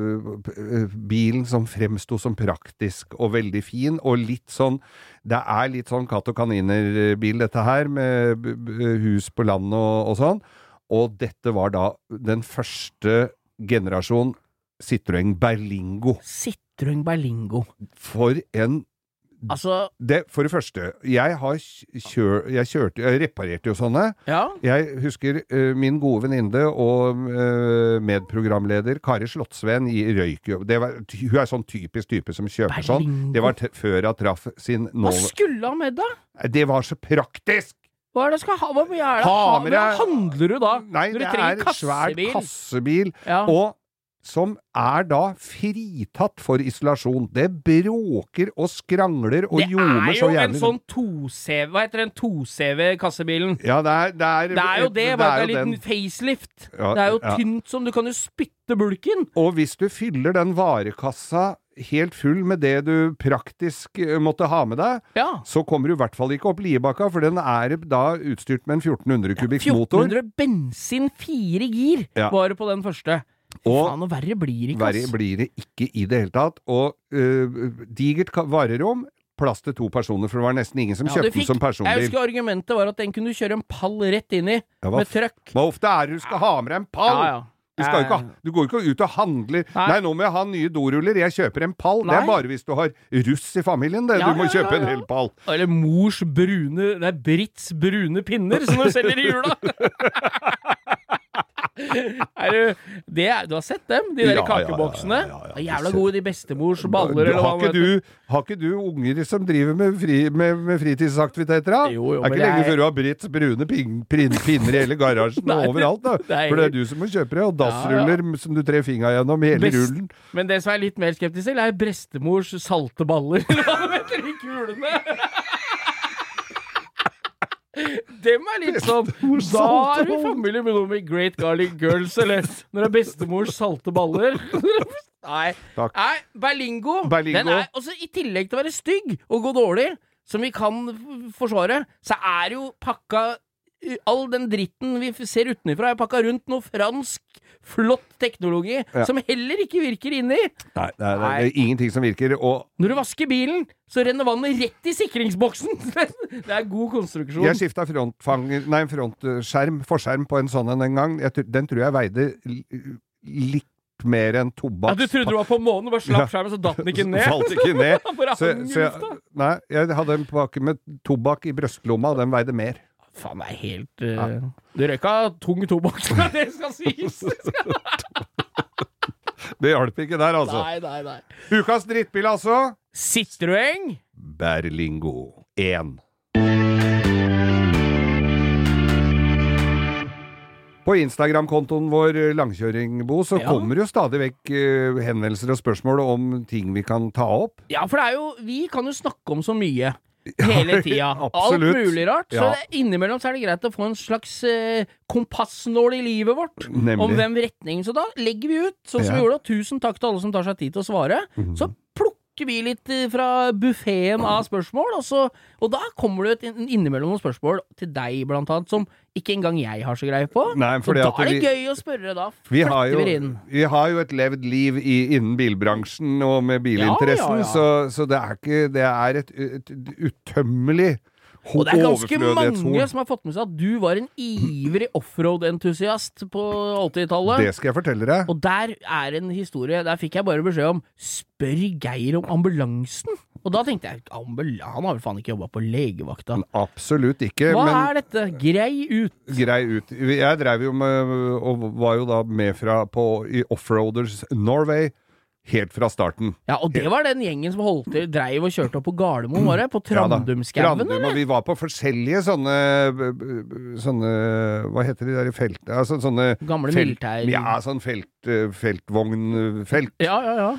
bilen som fremstod som praktisk og veldig fin, og litt sånn... Det er litt sånn katt og kaniner-bil dette her, med hus på land og sånn. Og dette var da den første generasjon Citroën Berlingo. Citroën Berlingo. For en... Altså... For det første, jeg reparerte jo sånne. Ja. Jeg husker min gode venninne og medprogramleder Kari Slottsveen i røyk. Hun er sånn typisk type som kjøper Berlingo. sånn. Det var før jeg traff sin Hva skulle han med da? Det var så praktisk! Hva er det skal ha? Hva handler du da? Nei, det er et svært kassebil. Ja. Og som er da fritatt for isolasjon. Det bråker og skrangler og ljomer så jævlig. Det er jo en sånn 2CV, hva heter den 2CV-kassebilen? Ja, det er jo det, bare det er en liten facelift. Ja, det er jo tynt som, du kan jo spytte bulken. Og hvis du fyller den varekassa helt full med det du praktisk måtte ha med deg, så kommer du i hvert fall ikke opp Liebakka, for den er da utstyrt med en 1400 kubikks motor. 1400 bensin, 4 gir var det på den første. Faen, og verre blir det ikke, ass. Verre blir det ikke i det hele tatt. Og digert varerom, plass til 2 personer, for det var nesten ingen som kjøpte den som personbil. Jeg husker argumentet var at den kunne du kjøre en pall rett inn i, med trøkk. Hva ofte er det du skal ha med deg en pall? Du går ikke ut og handler. Nei, nå må jeg ha nye doruller. Jeg kjøper en pall. Det er bare hvis du har russ i familien. Du må kjøpe en hel pall. Eller mors brune, det er Brits brune pinner som du selger i jula. Du har sett dem, de der kakeboksene? Jævla gode, de bestemors baller. Har ikke du unger som driver med fritidsaktiviteter da? Jo, er ikke lenge før du har Brits brune pinner i hele garasjen og overalt da. For det er du som må kjøpe det, og dassruller som du trer fingra gjennom hele rullen. Men det som er litt mer skeptisk til, er bestemors salte baller. Hva vet dere i kulene? Dem er litt sånn, da er vi familie med noe med Great Garlic Girls, eller når det er bestemors salte baller. Nei, Berlingo. Den er, også i tillegg til å være stygg og gå dårlig, som vi kan forsvare, så er jo pakka, all den dritten vi ser utenifra er pakka rundt noe fransk, flott teknologi, som heller ikke virker inni. Nei, det er ingenting som virker, og... Når du vasker bilen, så renner vannet rett i sikringsboksen. Det er god konstruksjon. Jeg skiftet forskjerm på en sånn en gang. Den tror jeg veide litt mer enn tobakk. Ja, du trodde du var på månen, bare slapp skjermen, så datt den ikke ned. Falt ikke ned. Nei, jeg hadde en pakke med tobakk i brøstlomma, og den veide mer. Faen, det er helt... Du røyka tung tobakk, det skal sies. Det hjelper ikke der, altså. Nei. Ukas drittbil, altså. Citroën Berlingo 1. På Instagram-kontoen vår Langkjøring-Bo så kommer jo stadig vekk henvendelser og spørsmål om ting vi kan ta opp. Ja, for det er jo, vi kan jo snakke om så mye hele tida. Alt mulig rart. Så innimellom så er det greit å få en slags kompassnål i livet vårt. Nemlig. Om hvem retning. Så da legger vi ut, sånn som vi gjorde. Tusen takk til alle som tar seg tid til å svare. Så plukker vi litt fra buffeten av spørsmål, og da kommer det innimellom noen spørsmål til deg, blant annet, som ikke engang jeg har så greie på. Nei, og da er det gøy å spørre, da vi har jo et levd liv innen bilbransjen og med bilinteressen, så det er et utømmelig og det er ganske mange som har fått med seg at du var en ivrig offroad-entusiast på 80-tallet. Det skal jeg fortelle deg. Og der er en historie, der fikk jeg bare beskjed om spør Geir om ambulansen. Og da tenkte jeg, han har vel faen ikke jobbet på legevakta. Absolutt ikke. Hva er dette? Grei ut. Grei ut. Jeg drev jo med, og var jo da med i Offroaders Norway, helt fra starten. Ja, og det var den gjengen som dreiv og kjørte opp på Gardermoen, var det? På Trandumskauen, eller? Og vi var på forskjellige sånne hva heter de der i feltet? Altså, sånne gamle militær... Ja, sånn feltvognfelt. Ja.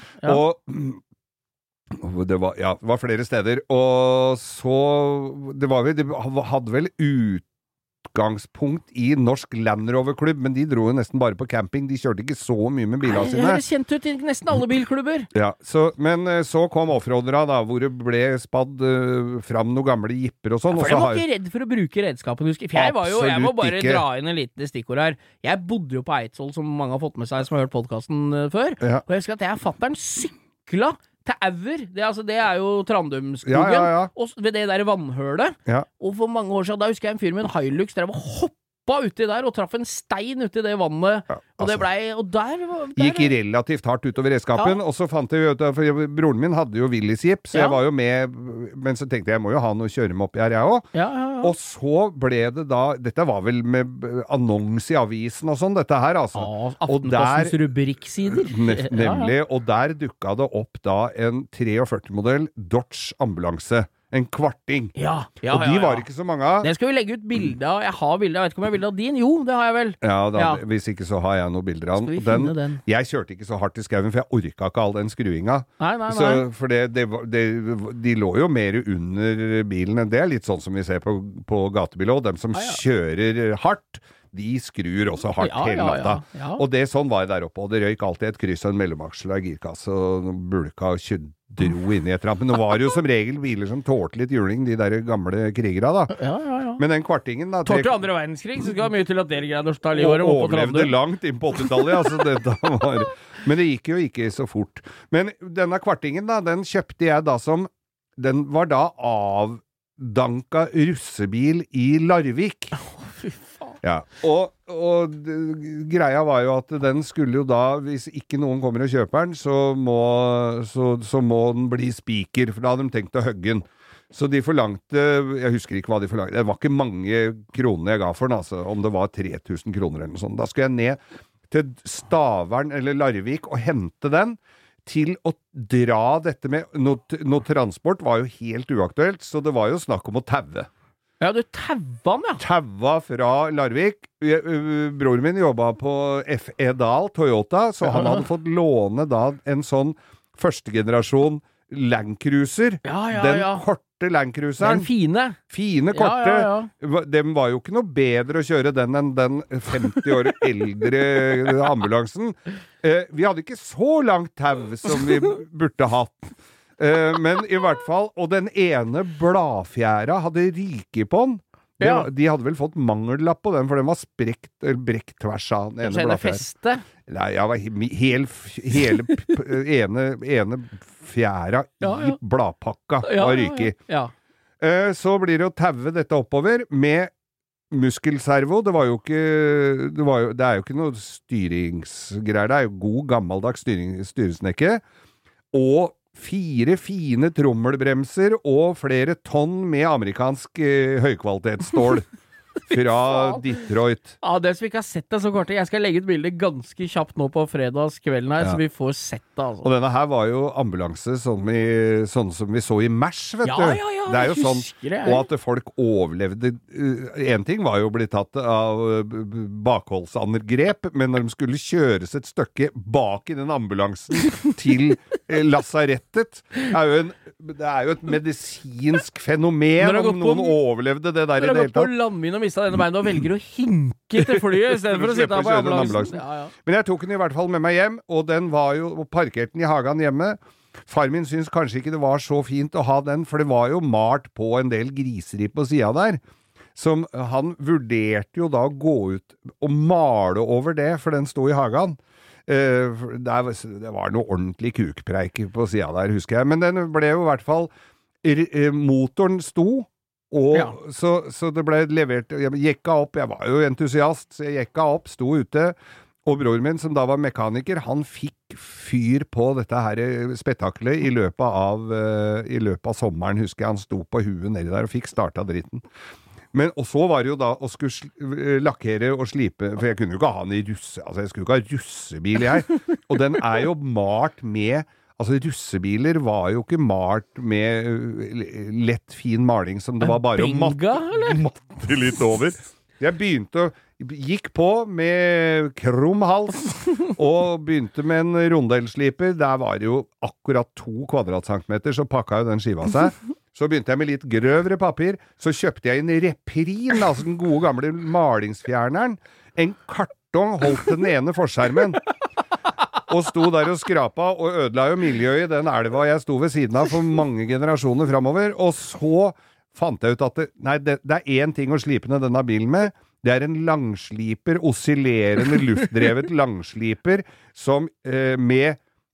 Og det var flere steder. Og så det hadde vel utgangspunkt i Norsk Land Rover-klubb, men de dro jo nesten bare på camping. De kjørte ikke så mye med bilene sine. Det høres kjent ut i nesten alle bilklubber. Ja, men så kom offroadera da, hvor det ble spadd fram noen gamle jipper og sånn. For jeg var ikke redd for å bruke redskapen. For jeg må bare dra inn en liten stikkord her. Jeg bodde jo på Eidsvoll, som mange har fått med seg, som har hørt podcasten før. Ja. Og jeg husker at jeg fatteren sykla til Auer, det er jo Trandumskogen, og ved det der vannhølet. Ja. Og for mange år siden, da husker jeg en fyr med en Hilux der var hoppa uti der og traff en stein uti det vannet. Ja, og det der gikk relativt hardt utover redskapen, og så fant jeg ut, for broren min hadde jo Willys-jeep, så jeg var jo med, men så tenkte jeg må jo ha noe å kjøre med oppi her, jeg også. Ja. Og så ble det da, dette var vel med annons i avisen og sånn, dette her altså. Aftenpostens rubrikksider. Nemlig, og der dukket det opp da en 43-modell Dodge ambulanse. En kvarting. Ja. Og de var ikke så mange av. Den skal vi legge ut bilder av. Jeg har bilder, jeg vet ikke om jeg har bilder av din. Jo, det har jeg vel. Ja, hvis ikke så har jeg noen bilder av den. Skal vi finne den? Jeg kjørte ikke så hardt i skauen, for jeg orket ikke all den skruinga. Nei. For de lå jo mer under bilen. Det er litt sånn som vi ser på gatebil også. Dem som kjører hardt, de skrur også hardt hele natta. Ja. Og sånn var jeg der oppe, og det røyk alltid et kryss og en mellomaksel av girkasse, og bulka og dro inn i et ramp. Men nå var det jo som regel biler som tålte litt juling, de der gamle krigere da. Ja. Men den kvartingen da... Tålte andre verdenskrig, så skal det være mye til at dere greide å ta livet og overlevde langt inn på 80-tallet, Men det gikk jo ikke så fort. Men denne kvartingen da, den kjøpte jeg da den var da avdanka russebil i Larvik. Fy faen. Ja, og greia var jo at den skulle jo da, hvis ikke noen kommer og kjøper den, så må den bli spiker, for da hadde de tenkt å hugge den. Så de forlangte, jeg husker ikke hva de forlangte, det var ikke mange kroner jeg ga for den, altså, om det var 3000 kroner eller noe sånt. Da skulle jeg ned til Stavern eller Larvik og hente den, til å dra dette med, noe transport var jo helt uaktuelt, så det var jo snakk om å taue. Ja, du taua den, ja. Taua fra Larvik. Broren min jobbet på F.E. Dahl, Toyota, så han hadde fått låne da en sånn første generasjon Land Cruiser. Den korte Land Cruiseren. Den fine, korte. Ja. Den var jo ikke noe bedre å kjøre den enn den 50 år eldre ambulansen. Vi hadde ikke så langt tau som vi burde hatt. Men i hvert fall, og den ene bladfjæra hadde ryket på den. De hadde vel fått mangellapp på den, for den var brekt tvers av den ene bladfjæra. Nei, hele ene fjæra i bladpakka var ryket. Så blir det å taue dette oppover med muskelservo. Det er jo ikke noe styringsgreier, det er jo god gammeldags styresnekke. Og 4 fine trommelbremser og flere tonn med amerikansk høykvalitetsstål. fra Detroit. Ja, det som ikke har sett det så kort. Jeg skal legge ut bildet ganske kjapt nå på fredagskvelden her, så vi får sett det, altså. Og denne her var jo ambulanse sånn som vi så i MASH, vet du. Ja, det er jo sånn, det. og at folk overlevde. En ting var jo blitt tatt av bakholdsangrep, men når de skulle kjøres et stykke bak i den ambulansen til lasarettet, det er jo et medisinsk fenomen om noen overlevde det der i det hele tatt. Når du har gått på landmine og mistet denne beinen og velger å hinke til flyet i stedet for å sitte her på ambulansen. Men jeg tok den i hvert fall med meg hjem, og den var jo parkert den i hagen hjemme. Far min syns kanskje ikke det var så fint å ha den, for det var jo malt på en del griseri på siden der. Som han vurderte jo da å gå ut og male over det, for den sto i hagen. Det var noe ordentlig kukpreik på siden der, husker jeg. Men den ble jo i hvert fall motoren sto, og så det ble levert. Jeg jekka opp, jeg var jo entusiast, så jeg jekka opp, sto ute, og bror min, som da var mekaniker, han fikk fyr på dette her spektaklet i løpet av sommeren, husker jeg. Han sto på huet nedi der og fikk starta dritten. Men, og så var det jo da å skulle lakkere og slipe, for jeg kunne jo ikke ha den i jeg skulle ikke ha russebil jeg, og den er jo malt med, russebiler var jo ikke malt med lett fin maling som det var bare å matte litt over. Jeg gikk på med krum hals, og begynte med en rondelsliper. Der var det jo akkurat 2 kvadratcentimeter, så pakka jo den skiva seg. Så begynte jeg med litt grøvere papir, så kjøpte jeg en Reprin, altså den gode gamle malingsfjerneren, en kartong holdt til den ene forskjermen, og sto der og skrapa, og ødela jo miljøet i den elva jeg sto ved siden av for mange generasjoner fremover, og så fant jeg ut at det er en ting å slipe ned denne bilen med, det er en langsliper, oscillerende luftdrevet langsliper, som med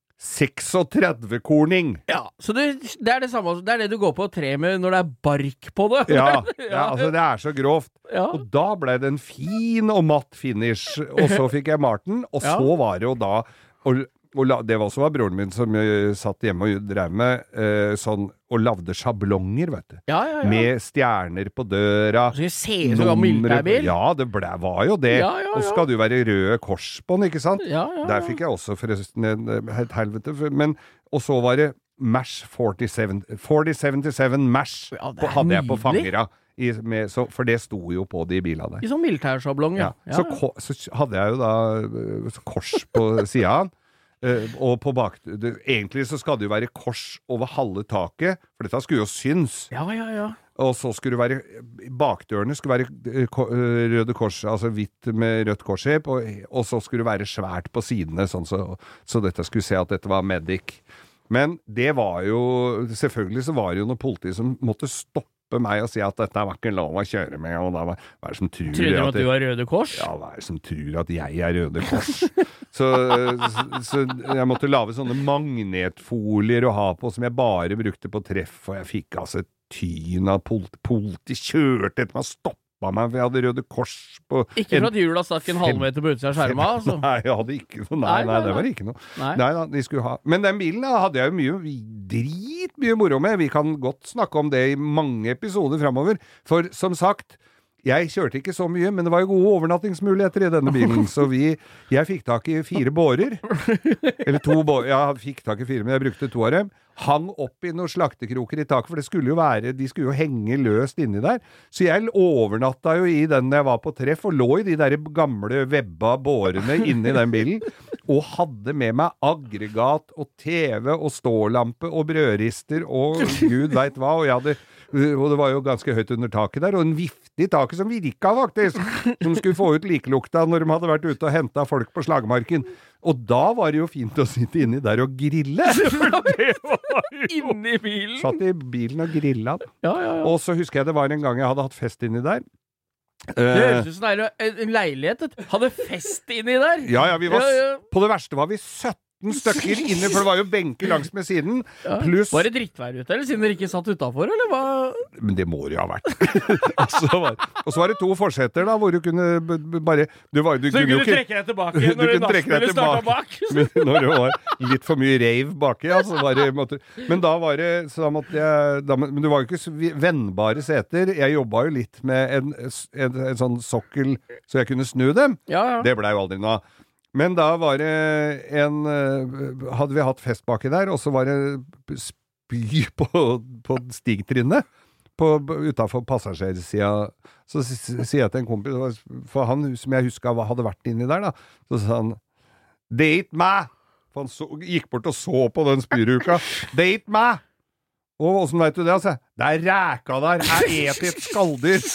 36-korning. Ja, så det er det samme, det er det du går på tre med når det er bark på det. Ja, altså det er så grovt. Ja. Og da ble det en fin og matt finish, og så fikk jeg Martin, og så var det jo da, det var også broren min som satt hjemme og drev med sånn, og lavde sjablonger, vet du. Ja. Med stjerner på døra. Så det ser ut som en militærbil? Ja, det var jo det. Og så skal det jo være røde kors på den, ikke sant? Der fikk jeg også forresten et helvete. Men, og så var det MASH 4077 MASH hadde jeg på fangera. For det sto jo på de bilene der. I sånn militærsjablong, Så hadde jeg jo da kors på siden. Og på egentlig så skal det jo være kors over halve taket, for dette skulle jo syns. Og så skulle det være bakdørene skulle være røde kors, altså hvitt med rødt korshep, og så skulle det være svært på sidene, sånn så dette skulle se at dette var medic. Men det var jo, selvfølgelig så var det jo noe politi som måtte stoppe meg og si at dette var ikke lov å kjøre med, og da hva er det som tror at du var Røde Kors? Ja, hva er det som tror at jeg er Røde Kors? så jeg måtte lage sånne magnetfolier å ha på som jeg bare brukte på treff, og jeg fikk altså tyn av politi kjørte etter meg, stoppet meg, for jeg hadde Røde Kors på... Ikke for at hjula stakk en halvmeter på utsida av skjerma, altså? Nei, jeg hadde ikke noe. Nei, det var ikke noe. Nei da, de skulle ha... Men den bilen da, hadde jeg jo mye moro med. Vi kan godt snakke om det i mange episoder fremover. For som sagt, jeg kjørte ikke så mye, men det var jo gode overnattingsmuligheter i denne bilen, så jeg fikk tak i 4 bårer. Eller 2 bårer. Jeg fikk tak i 4, men jeg brukte 2 av dem. Hang opp i noen slaktekroker i taket, for det skulle jo være, de skulle jo henge løst inni der. Så jeg overnatta jo i den jeg var på treff, og lå i de der gamle webba bårene inni den bilen, og hadde med meg aggregat og TV og stålampe og brødrister og Gud vet hva, og det var jo ganske høyt under taket der, og en vifte i taket som virka faktisk, som skulle få ut likelukta når de hadde vært ute og hentet folk på slagmarken. Og da var det jo fint å sitte inni der og grille. Inni bilen? Satt i bilen og grilla. Og så husker jeg det var en gang jeg hadde hatt fest inni der. Det høres ut som en leilighet. Hadde fest inni der? Ja, på det verste var vi 17 15 stykker inne, for det var jo benker langs med siden, pluss... Var det drittvær ute, eller siden dere ikke satt utenfor, eller hva? Men det må det jo ha vært. Og så var det 2 forsetter da, hvor du kunne bare... Så du kunne trekke deg tilbake når nachspielet startet bak? Men når det var litt for mye rave baki, ja, så var det... Men da var det... Så da måtte jeg... Men det var jo ikke vennbare seter. Jeg jobbet jo litt med en sånn sokkel, så jeg kunne snu dem. Ja. Det ble jo aldri noe. Men da var det hadde vi hatt fest baki der, og så var det spy på stigtrinnet utenfor passasjersida. Så sier jeg til en kompis, for han som jeg husker hadde vært inni der da, så sa han, det er ikke meg! For han gikk bort og så på den spyruka. Det er ikke meg! Og hvordan vet du det? Altså, det er ræka der. Jeg et et skalldyr.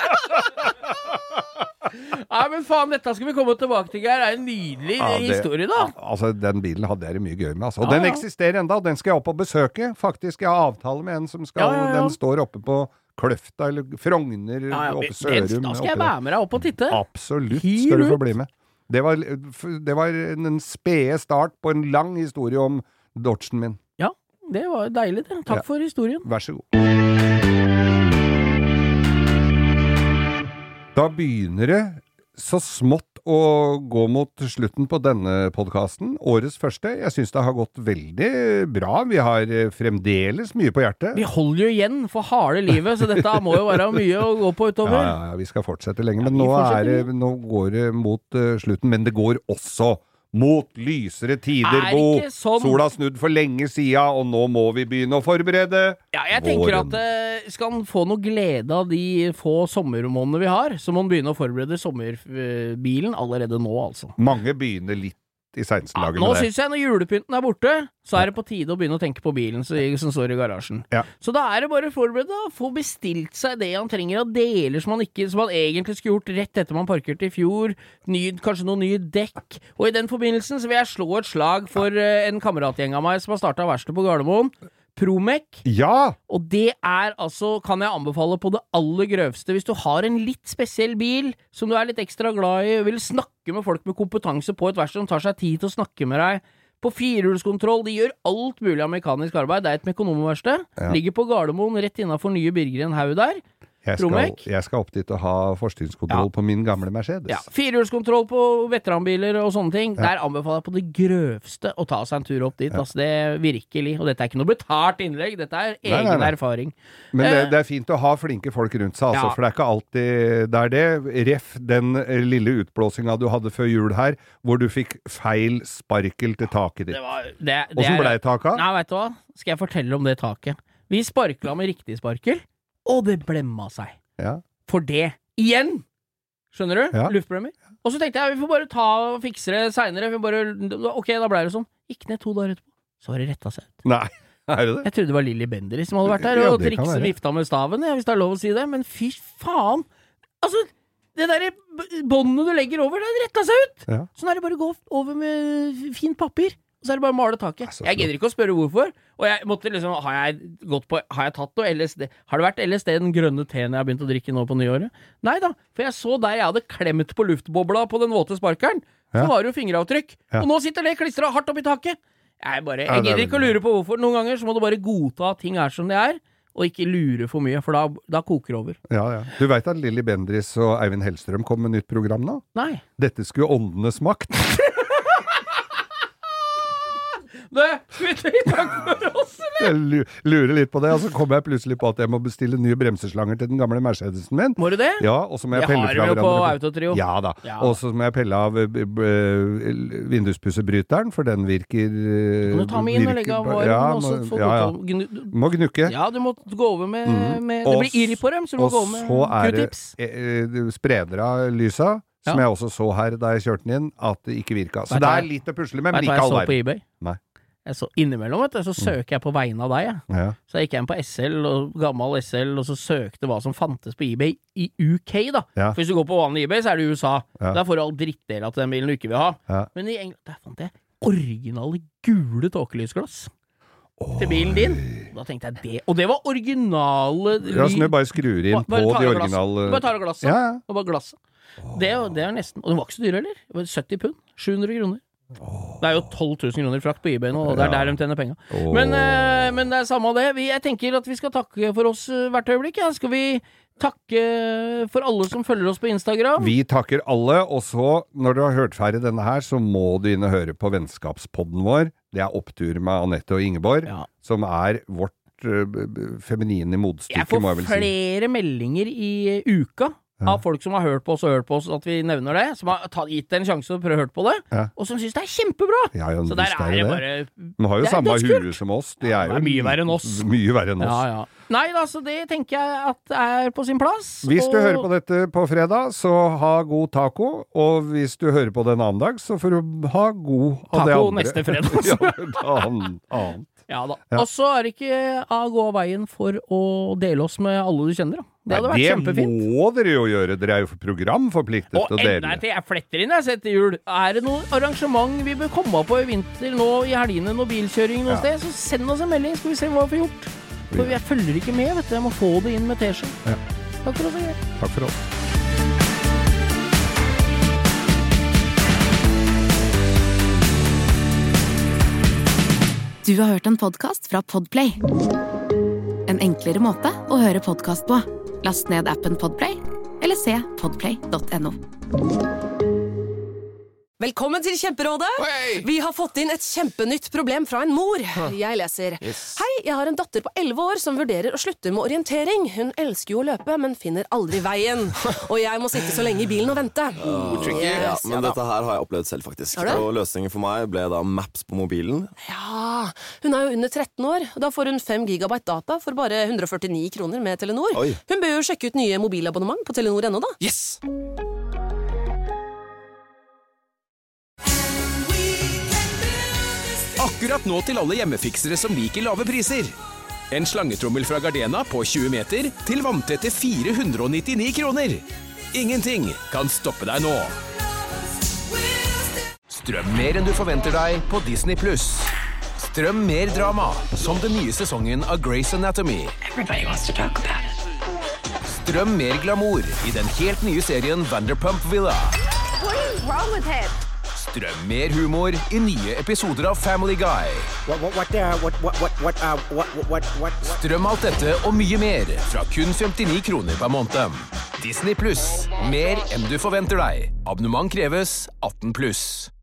Nei, men faen, dette skal vi komme tilbake til, Geir. Det er en nydelig historie, da. Altså, den bilen hadde jeg mye gøy med, altså. Og den eksisterer enda, den skal jeg opp og besøke. Faktisk, jeg har avtale med en som skal, den står oppe på Kløfta, eller Frogner, oppe Sørum. Da skal jeg være med deg opp og titte. Absolutt, skal du få bli med. Det var en spede start på en lang historie om Dodgen min. Ja, det var deilig det. Takk for historien. Vær så god. Da begynner det så smått å gå mot slutten på denne podcasten. Årets første. Jeg synes det har gått veldig bra. Vi har fremdeles mye på hjertet. Vi holder jo igjen for harde livet, så dette må jo være mye å gå på utover. Ja, vi skal fortsette lenge, men nå går det mot slutten, men det går også mot lysere tider, Bo. Sola snudd for lenge siden, og nå må vi begynne å forberede jeg tenker våren. At skal man få noe glede av de få sommermånedene vi har, så må man begynne å forberede sommerbilen allerede nå, altså. Mange begynner litt i senselagene nå synes jeg når julepynten er borte, så er det på tide å begynne å tenke på bilen som står i garasjen. Så da er det bare forberedt å få bestilt seg det han trenger av deler som han egentlig skulle gjort rett etter man parkerte i fjor, kanskje noen nye dekk, og i den forbindelsen så vil jeg slå et slag for en kameratgjeng av meg som har startet verksted på Gardermoen, Promec. Ja! Og det er altså, kan jeg anbefale på det aller grøvste, hvis du har en litt spesiell bil, som du er litt ekstra glad i, og vil snakke med folk med kompetanse på et verksted som tar seg tid til å snakke med deg, på firehjulskontroll, de gjør alt mulig av mekanisk arbeid, det er et mekonomverksted, ligger på Gardermoen, rett innenfor nye Birgeren Haug der. Jeg skal opp dit og ha forskningskontroll på min gamle Mercedes. Ja, firehjulskontroll på veteranbiler og sånne ting. Der anbefaler jeg på det grøvste å ta seg en tur opp dit. Altså det virkelig. Og dette er ikke noe betalt innlegg, dette er egen erfaring. Men det er fint å ha flinke folk rundt seg, altså, for det er ikke alltid det. Ref den lille utblåsinga du hadde før jul her, hvor du fikk feil sparkel til taket ditt. Hvordan ble taket? Nei, vet du hva? Skal jeg fortelle om det taket? Vi sparkla med riktig sparkel. Og det blemma seg. Ja. For det. Igjen! Skjønner du? Ja. Luftblemmer. Og så tenkte jeg, vi får bare ta og fikse det senere. Ok, da ble det sånn. Gikk ned 2 dager etterpå. Så har det rettet seg ut. Nei, er det det? Jeg trodde det var Lilly Bendriss som hadde vært der, og trikset vifta med staven, hvis det er lov å si det. Men fy faen! Altså, det der båndet du legger over, det rettet seg ut! Ja. Sånn er det bare å gå over med fint papir. Og så er det bare å male taket. Jeg gidder ikke å spørre hvorfor. Og jeg måtte liksom, har jeg tatt noe LSD? Har det vært LSD, den grønne teen jeg har begynt å drikke nå på nyåret? Nei da, for jeg så der jeg hadde klemt på luftbobla på den våte sparkeren. Så var det jo fingeravtrykk. Og nå sitter det klistret hardt opp i taket. Jeg gidder ikke å lure på hvorfor. Noen ganger så må du bare godta at ting er som det er, og ikke lure for mye, for da koker det over. Ja. Du vet at Lilly Bendriss og Eivind Hellstrøm kom med nytt program nå? Nei. Dette skulle åndenes makt. Skal vi si takk for oss, eller? Jeg lurer litt på det, og så kommer jeg plutselig på at jeg må bestille nye bremseslanger til den gamle Mercedesen min. Må du det? Ja, og så må jeg pelle fra hverandre. Jeg har det jo på Autotrio. Ja da, og så må jeg pelle av vinduspusserbryteren, for den virker... Kan du ta med inn og legge av varm, må gnukke. Ja, du må gå over med det blir irr på dem, så du må gå over med Q-tips. Og så er det spreder av lysa, som jeg også så her da jeg kjørte den inn, at det ikke virket. Så det er litt å pusle med, men ikke all verden. Vet du hva jeg så på eBay? Nei. Innimellom, så søker jeg på vegne av deg, Så gikk jeg inn på SL, og gammel SL, og så søkte hva som fantes på eBay i UK, da. For hvis du går på vanlig eBay, så er det i USA. Der får du all drittdeler til den bilen du ikke vil ha. Men i England, der fant jeg originale gule tåkelysglass til bilen din. Da tenkte jeg det. Og det var originale... Ja, så du bare skrur inn på de originale... Bare tar av glasset. Og bare glasset. Det er nesten... Og det var ikke så dyre, eller? Det var 70 pund. 700 kroner. Det jo 12 000 kroner frakt på eBay nå, og det der de tjener penger. Men det samme av det. Jeg tenker at vi skal takke for oss hvert øyeblikk. Ja. Skal vi takke for alle som følger oss på Instagram? Vi takker alle, og så, når du har hørt ferdig denne her, så må du inn og høre på vennskapspodden vår. Det Opptur med Anette og Ingeborg, som vårt feminine motstykke, må jeg vel si. Jeg får flere meldinger i uka av folk som har hørt på oss, at vi nevner det, som har gitt en sjanse å prøve å høre på det, og som synes det kjempebra. Så der det bare... De har jo samme hue som oss. De jo mye verre enn oss. Mye verre enn oss. Nei, altså det tenker jeg at på sin plass. Hvis du hører på dette på fredag, så ha god taco, og hvis du hører på det en annen dag, så får du ha god av det andre. Taco neste fredag. annet. Ja da. Og så det ikke å gå av veien for å dele oss med alle du kjenner da. Det hadde vært kjempefint. Det må dere jo gjøre. Dere jo programforpliktet til å dele. Og enda til jeg fletter inn jeg setter jul. Det noe arrangement vi bør komme på i vinter nå i helgene, noe bilkjøring noe sted, så send oss en melding, skal vi se hva vi får gjort. For jeg følger ikke med, vet du. Jeg må få det inn med T-skjorte. Takk for oss. Takk for oss. Du har hørt en podcast fra Podplay. En enklere måte å høre podcast på. Last ned appen Podplay, eller se podplay.no. Velkommen til Kjemperådet! Vi har fått inn et kjempenytt problem fra en mor. Jeg leser. Hei, jeg har en datter på 11 år som vurderer å slutte med orientering. Hun elsker jo å løpe, men finner aldri veien. Og jeg må sitte så lenge i bilen og vente. Men dette her har jeg opplevd selv, faktisk. Og løsningen for meg ble da Maps på mobilen. Ja, hun jo under 13 år. Da får hun 5 gigabyte data for bare 149 kroner med Telenor. Hun bør jo sjekke ut nye mobilabonnement på Telenor.no da. Yes! Akkurat nå til alle hjemmefiksere som liker lave priser. En slangetrommel fra Gardena på 20 meter til vanntette 499 kroner. Ingenting kan stoppe deg nå. Strøm mer enn du forventer deg på Disney+. Strøm mer drama, som den nye sesongen av Grey's Anatomy. Strøm mer glamour i den helt nye serien Vanderpump Villa. What is wrong with him? Strøm mer humor i nye episoder av Family Guy. Strøm alt dette og mye mer fra kun 59 kroner per måned. Disney+. Mer enn du forventer deg. Abonnement kreves 18+.